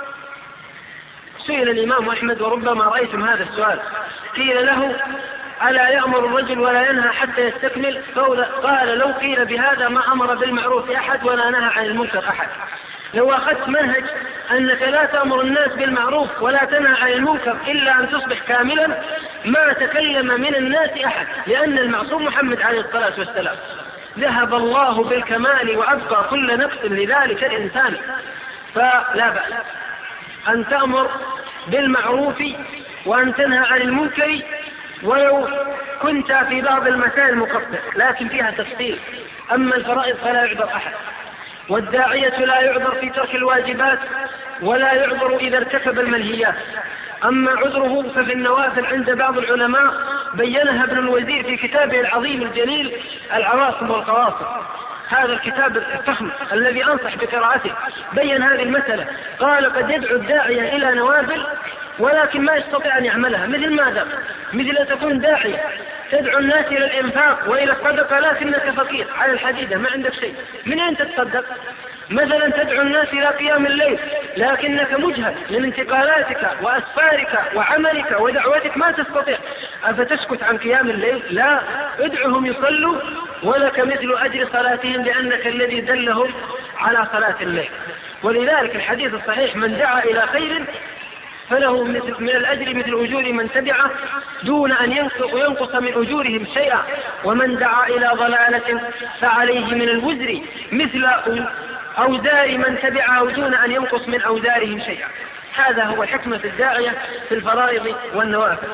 سئل الإمام أحمد، وربما رأيتم هذا السؤال، قيل له: ألا يأمر الرجل ولا ينهى حتى يستكمل؟ قال: لو قيل بهذا ما أمر بالمعروف أحد ولا نهى عن المنكر أحد. لو أخذت منهج أنك لا تأمر الناس بالمعروف ولا تنهى عن المنكر إلا أن تصبح كاملا، ما تكلم من الناس أحد، لأن المعصوم محمد عليه الصلاة والسلام. ذهب الله بالكمال وأبقى كل نقص لذلك الإنسان. فلا بأس أن تأمر بالمعروف وأن تنهى عن المنكر، ولو كنت في بعض المسائل مقصر لكن فيها تفصيل. أما الفرائض فلا يعذر أحد، والداعية لا يعذر في ترك الواجبات، ولا يعذر إذا ارتكب المنهيات. أما عذره ففي النوافل عند بعض العلماء بينها ابن الوزير في كتابه العظيم الجليل العواصم والقواصم، هذا الكتاب الفخم الذي أنصح بقراءته، بين هذه المسألة. قال: قد يدعو الداعية إلى نوافل ولكن ما يستطيع أن يعملها. مثل ماذا؟ مثل تكون داعية تدعو الناس إلى الإنفاق وإلى الصدقة لكنك فقير على الحديدة، ما عندك شيء، من أين تتصدق؟ مثلا تدعو الناس إلى قيام الليل لكنك مجهد من انتقالاتك وأسفارك وعملك ودعوتك، ما تستطيع، أفتسكت عن قيام الليل؟ لا، ادعهم يصلوا ولك مثل أجر صلاتهم، لأنك الذي دلهم على صلاة الليل. ولذلك الحديث الصحيح: من دعا إلى خير فله من الأجر مثل أجور من تبعه دون أن ينقص من أجورهم شيئا، ومن دعا إلى ضلالة فعليه من الوزر مثل أوزار من تبعه دون أن ينقص من أوزارهم شيئا. هذا هو حكمة الداعية في الفرائض والنوافل.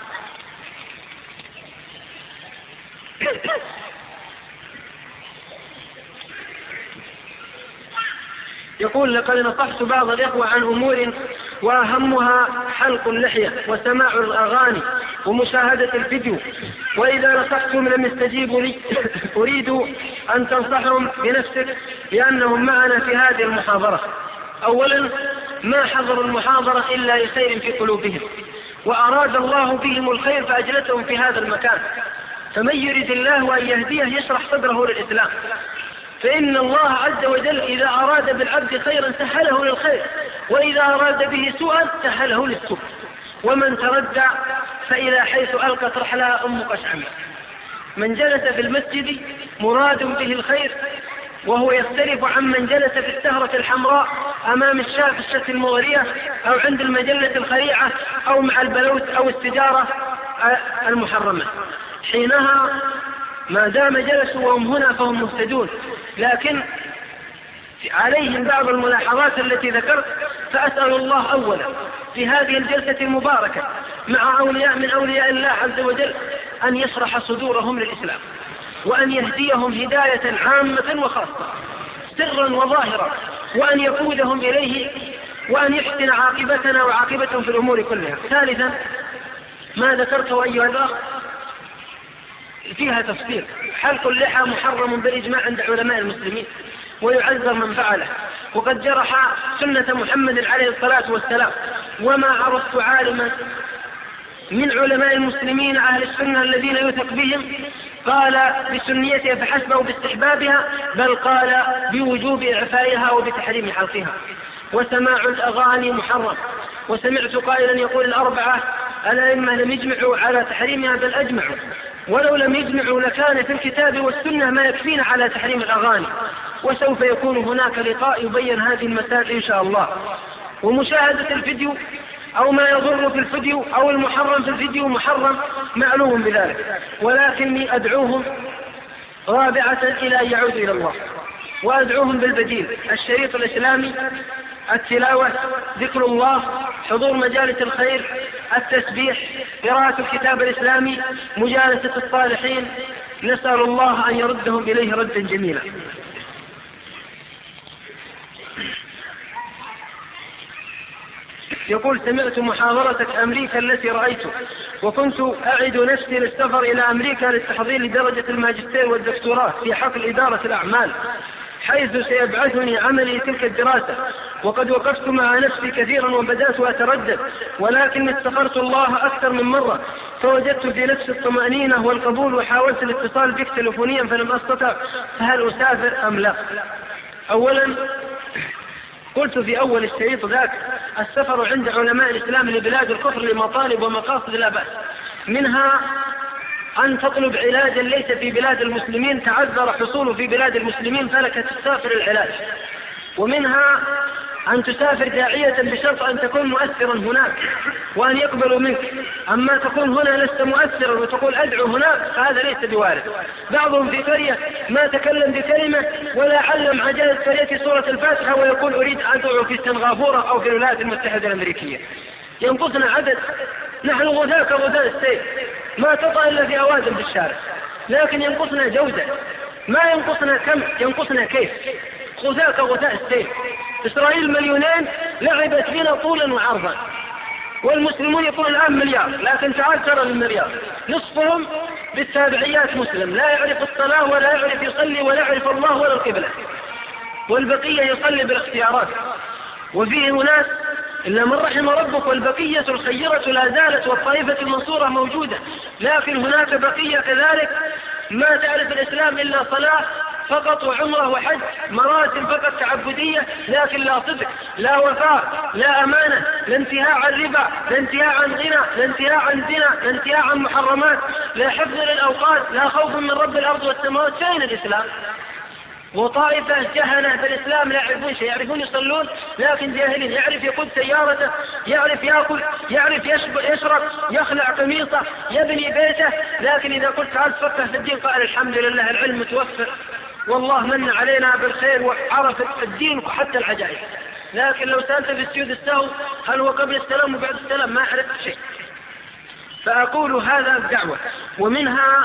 يقول: لقد نصحت بعض الإخوة عن أمور وأهمها حلق اللحية وسماع الأغاني ومشاهدة الفيديو، وإذا نصحتهم لم يستجيبوا لي. أريد أن تنصحهم بنفسك لأنهم معنا في هذه المحاضرة. أولا، ما حضروا المحاضرة إلا لخير في قلوبهم، وأراد الله بهم الخير فأجلسهم في هذا المكان. فمن يريد الله أن يهديه يشرح صدره للإسلام، فإن الله عز وجل إذا أراد بالعبد خيرا سهله للخير، وإذا أراد به سوءا سهله للسوء. ومن تردع فإلى حيث ألقت رحلها أمك أشعمت. من جلس في المسجد مراد به الخير وهو يختلف عن من جلس في السهرة الحمراء أمام الشاشة المغرية أو عند المجلة الخليعة أو مع البلوت أو السجارة المحرمة. حينها ما دام جلسوا وهم هنا فهم مهتدون، لكن عليهم بعض الملاحظات التي ذكرت. فأسأل الله أولا في هذه الجلسة المباركة مع أولياء من أولياء الله عز وجل أن يشرح صدورهم للإسلام، وأن يهديهم هداية عامة وخاصة سرا وظاهرا، وأن يقودهم إليه، وأن يحسن عاقبتنا وعاقبتهم في الأمور كلها. ثالثا ما ذكرته أيها الأخ فيها تفصيل. حلق اللحى محرم بالإجماع عند علماء المسلمين ويعذر من فعله، وقد جرح سنة محمد عليه الصلاة والسلام. وما عرفت عالما من علماء المسلمين أهل السنة الذين يثق بهم قال بسنيتها فحسب وباستحبابها، بل قال بوجوب إعفائها وبتحريم حلقها. وسماع الأغاني محرم. وسمعت قائلا يقول الأربعة الأئمة لم يجمعوا على تحريمها بل أجمعوا، ولو لم يجمعوا لكان في الكتاب والسنة ما يكفينا على تحريم الأغاني. وسوف يكون هناك لقاء يبين هذه المسائل إن شاء الله. ومشاهدة الفيديو أو ما يضر في الفيديو أو المحرم في الفيديو محرم معلوم بذلك، ولكني أدعوهم رابعة إلى أن يعودوا إلى الله، وأدعوهم بالبديل: الشريط الإسلامي، التلاوة، ذكر الله، حضور مجالس الخير، التسبيح، قراءة الكتاب الإسلامي، مجالسة الصالحين. نسأل الله أن يردهم إليه ردا جميلا. يقول: سمعت محاضرتك أمريكا التي رأيته، وكنت أعد نفسي للسفر إلى أمريكا للتحضير لدرجة الماجستير والدكتوراه في حقل إدارة الأعمال، حيث سيبعثني عملي تلك الدراسة. وقد وقفت مع نفسي كثيرا وبدأت أتردد، ولكن استخرت الله أكثر من مرة فوجدت في نفس الطمأنينة والقبول، وحاولت الاتصال بك تلفونيا فلم أستطع، فهل أسافر أم لا؟ أولا قلت في أول الشريط ذاك: السفر عند علماء الإسلام لبلاد الكفر لمطالب ومقاصد لا بأس، منها أن تطلب علاجا ليس في بلاد المسلمين تعذر حصوله في بلاد المسلمين فلك تسافر العلاج، ومنها أن تسافر داعية بشرط أن تكون مؤثرا هناك وأن يقبلوا منك. أما تكون هنا لست مؤثرا وتقول أدعو هناك فهذا ليس بوارد. بعضهم في قرية ما تكلم بكلمة ولا علم عجائز قرية سورة الفاتحة ويقول أريد أدعو في سنغافورة أو في الولايات المتحدة الأمريكية. ينقصنا عدد، نحن غثاء كغثاء السيل ما تطأ إلا في أوادم في الشارع، لكن ينقصنا جودة، ما ينقصنا كم، ينقصنا كيف. غثاء كغثاء السيل. إسرائيل مليونين لعبت بنا طولا وعرضا، والمسلمون يقول الآن مليار، لكن تعال ترى المليار نصفهم بالتابعيات مسلم، لا يعرف الصلاة ولا يعرف يصلي ولا يعرف الله ولا القبلة، والبقية يصلي بالاختيارات. وفيه ناس إلا من رحم ربك، والبقية الخيرة لا زالت، والطائفة المنصورة موجودة، لكن هناك بقية كذلك ما تعرف الإسلام إلا صلاة فقط وعمره وحج، مراسم فقط تعبدية، لكن لا صدق، لا وفاء، لا أمانة، لا انتهاء عن ربا، لا انتهاء عن غنى، لا انتهاء عن زنا، لا انتهاء عن محرمات، لا حفظ للأوقات، لا خوف من رب الأرض والسماوات. فين الإسلام؟ وطائفة جهنة بالإسلام لا يعرفون شيء، يعرفون يصلون لكن جاهلين، يعرف يقود سيارته، يعرف يأكل، يعرف يشرب، يخلع قميصه، يبني بيته، لكن إذا قلت تعال تفقه في الدين قال الحمد لله العلم متوفر والله من علينا بالخير وعرف الدين وحتى العجائب. لكن لو سألت في سجود السهو هل هو قبل السلام وبعد السلام ما عرف شيء. فأقول هذا الدعوة. ومنها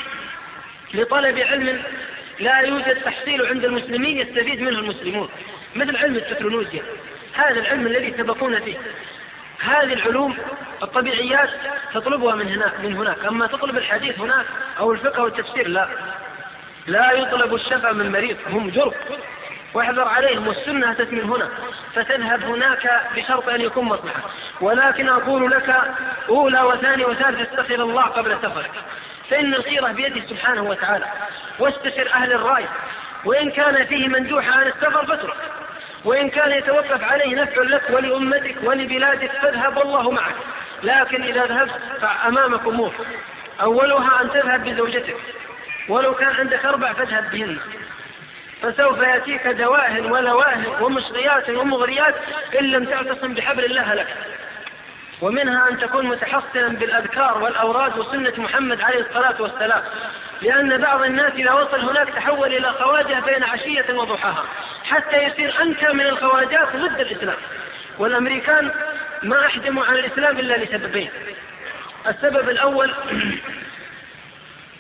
لطلب علم لا يوجد تحصيله عند المسلمين يستفيد منه المسلمون، مثل علم التكنولوجيا، هذا العلم الذي سبقونا فيه. هذه العلوم الطبيعيات تطلبها من هناك من هناك، أما تطلب الحديث هناك أو الفقه والتفسير لا. لا يطلب الشفاء من مريض، هم جرب واحذر عليهم، والسنة تثمن هنا فتذهب هناك بشرط أن يكون مصلحة. ولكن أقول لك أولى وثاني وثالث استخر الله قبل سفرك، فإن الخيرة بيده سبحانه وتعالى، واستشر أهل الرأي، وإن كان فيه مندوح عن السفر فاترك، وإن كان يتوقف عليه نفع لك ولأمتك ولبلادك فاذهب والله معك. لكن إذا ذهبت فأمامك أمور، أولها أن تذهب بزوجتك، ولو كان عندك أربع فاذهب بهن، فسوف يأتيك دواهن ولواهن ومشغيات ومغريات إن لم تعتصم بحبل الله لك. ومنها أن تكون متحصنا بالأذكار والأوراد وسنة محمد عليه الصلاة والسلام، لأن بعض الناس إذا وصل هناك تحول إلى خواجة بين عشية وضحاها حتى يصير أنكى من الخواجات ضد الإسلام. والأمريكان ما أحجموا عن الإسلام إلا لسببين: السبب الأول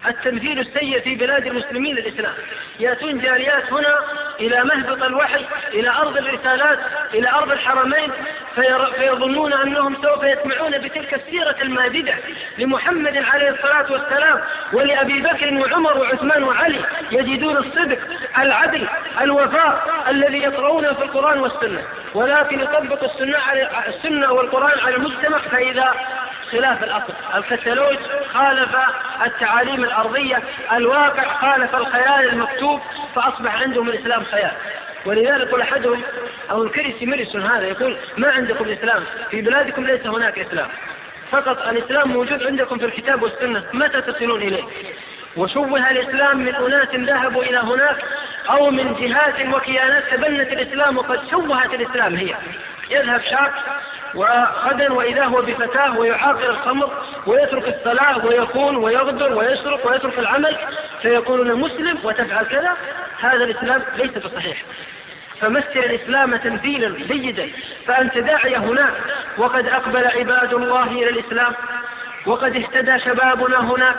التمثيل السيء في بلاد المسلمين للإسلام. يأتون جاليات هنا إلى مهبط الوحي، إلى أرض الرسالات، إلى أرض الحرمين، فيظنون أنهم سوف يسمعون بتلك السيرة الماددة لمحمد عليه الصلاة والسلام ولأبي بكر وعمر وعثمان وعلي، يجدون الصدق، العدل، الوفاء الذي يقرؤونه في القرآن والسنة، ولكن يطبق السنة, على السنة والقرآن على المجتمع فإذا خلاف الأصل. الكتالوج خالف التعاليم الأرضية، الواقع خالف الخيال المكتوب، فأصبح عندهم الإسلام خيال. ولذلك يقول أحدهم أو الكريسي ميرسون هذا يقول: ما عندكم إسلام، في بلادكم ليس هناك إسلام، فقط الإسلام موجود عندكم في الكتاب والسنة، متى تصلون إليه؟ وشوه الإسلام من أناس ذهبوا إلى هناك أو من جهات وكيانات تبنت الإسلام وقد شوهت الإسلام. هي يذهب شاب وغدا وإذا هو بفتاه ويعاقر الخمر ويترك الصلاة ويخون ويغدر ويسرق ويترك العمل، فيقولون مسلم وتفعل كذا. هذا الإسلام ليس بصحيح. فمثل الإسلام تمثيلا جيدا، فأنت داعية هناك وقد أقبل عباد الله إلى الإسلام، وقد اهتدى شبابنا هناك،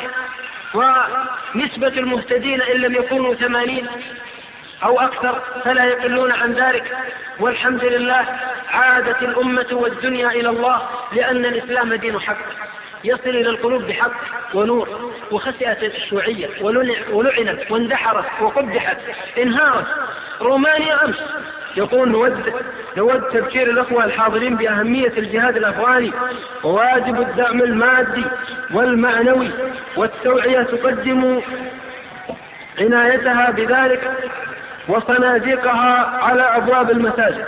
ونسبة المهتدين إن لم يكونوا ثمانين أو أكثر فلا يقلون عن ذلك، والحمد لله عادت الأمة والدنيا إلى الله، لأن الإسلام دين حق يصل إلى القلوب بحق ونور. وخسئت الشيوعية ولعنت واندحرت وقبحت انهارت. رومانيا أمس يقول: نود, نود تذكير الأخوة الحاضرين بأهمية الجهاد الأفغاني وواجب الدعم المادي والمعنوي والتوعية، تقدم عنايتها بذلك وصناديقها على أبواب المساجد.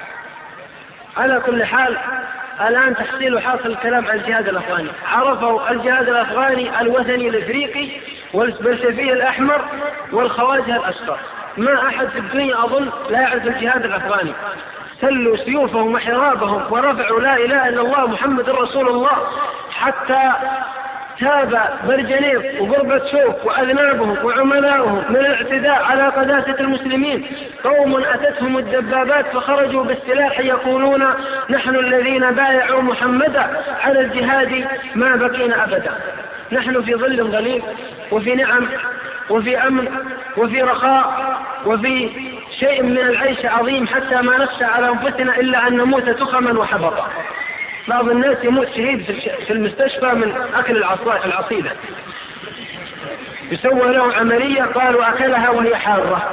على كل حال الآن تحصيل حاصل الكلام عن الجهاد الأفغاني. عرفوا الجهاد الأفغاني الوثني الإفريقي والبلشفي الأحمر والخواجه الأشقر. ما أحد في الدنيا أظن لا يعرف الجهاد الأفغاني. سلوا سيوفهم وحرابهم ورفعوا لا إله إلا الله محمد رسول الله، حتى تاب برجنيف وغورباتشوف وأذنابهم وعملاؤهم من الاعتداء على قداسة المسلمين. قوم أتتهم الدبابات فخرجوا بالسلاح يقولون: نحن الذين بايعوا محمدا على الجهاد ما بقينا أبدا. نحن في ظل ظليل وفي نعم وفي أمن وفي رخاء وفي شيء من العيش عظيم، حتى ما نخشى على أنفسنا إلا أن نموت تخما وحبطا. بعض الناس يموت شهيد في المستشفى من أكل العصيدة، يسوى له عملية قالوا أكلها وهي حارة.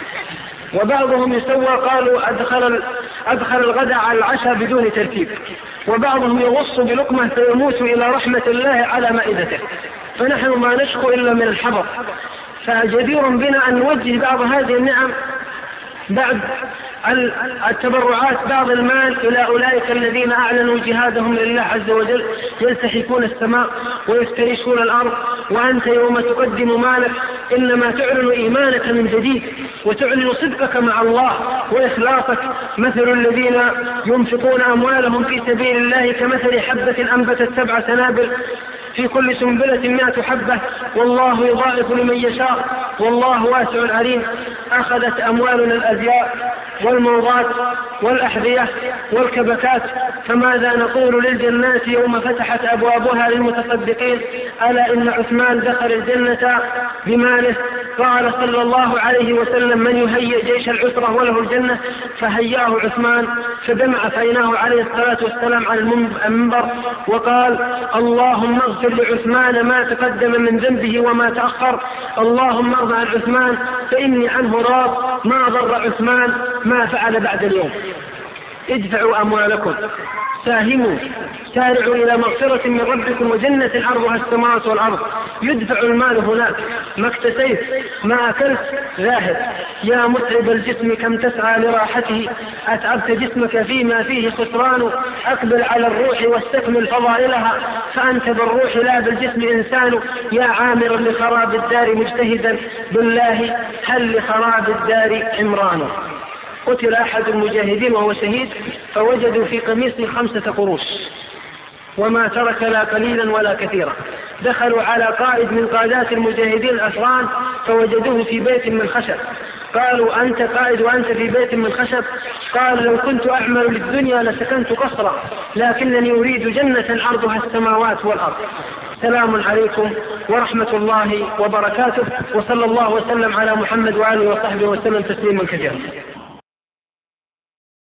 وبعضهم يسوى قالوا أدخل, أدخل الغداء على العشاء بدون ترتيب. وبعضهم يغص بلقمة فيموت إلى رحمة الله على مائدته. فنحن ما نشكو إلا من الحبط. فجدير بنا أن نوجه بعض هذه النعم بعد التبرعات بعض المال إلى أولئك الذين أعلنوا جهادهم لله عز وجل، يلتحفون السماء ويفترشون الأرض. وأنت يوم تقدم مالك إنما تعلن إيمانك من جديد وتعلن صدقك مع الله وإخلاصك. مثل الذين ينفقون أموالهم في سبيل الله كمثل حبة أنبتت سبع سنابل في كل سنبلة مئة حبة والله يضاعف لمن يشاء والله واسع عليم. أخذت أموالنا الأزياء والموضات والأحذية والكبكات، فماذا نقول للجنات يوم فتحت أبوابها للمتصدقين؟ ألا إن عثمان دخل الجنة بماله. قال صلى الله عليه وسلم: من يهيئ جيش العسرة وله الجنة؟ فهياه عثمان، فدمع عيناه عليه الصلاة والسلام على المنبر وقال: اللهم اغفر لعثمان ما تقدم من ذنبه وما تأخر، اللهم ارضى عن عثمان فإني عنه راض، ما ضر عثمان ما فعل بعد اليوم. ادفعوا أموالكم، ساهموا، سارعوا إلى مغفرة من ربكم وجنة عرضها السماوات والأرض. يدفع المال هناك. ما اكتسيت ما أكلت ذاهب. يا متعب الجسم كم تسعى لراحته، أتعبت جسمك فيما فيه خسران. أقبل على الروح واستكمل فضائلها، فأنت بالروح لا بالجسم إنسان. يا عامرا لخراب الدار مجتهدا، بالله هل لخراب الدار عمران. قتل أحد المجاهدين وهو شهيد، فوجدوا في قميصه خمسة قروش وما ترك لا قليلا ولا كثيرا. دخلوا على قائد من قادات المجاهدين الأفغان فوجدوه في بيت من خشب. قالوا: أنت قائد وأنت في بيت من خشب؟ قال: لو كنت أعمل للدنيا لسكنت قصرا، لكنني أريد جنة عرضها السماوات والأرض. سلام عليكم ورحمة الله وبركاته، وصلى الله وسلم على محمد وآله وصحبه وسلم تسليما كثيرا.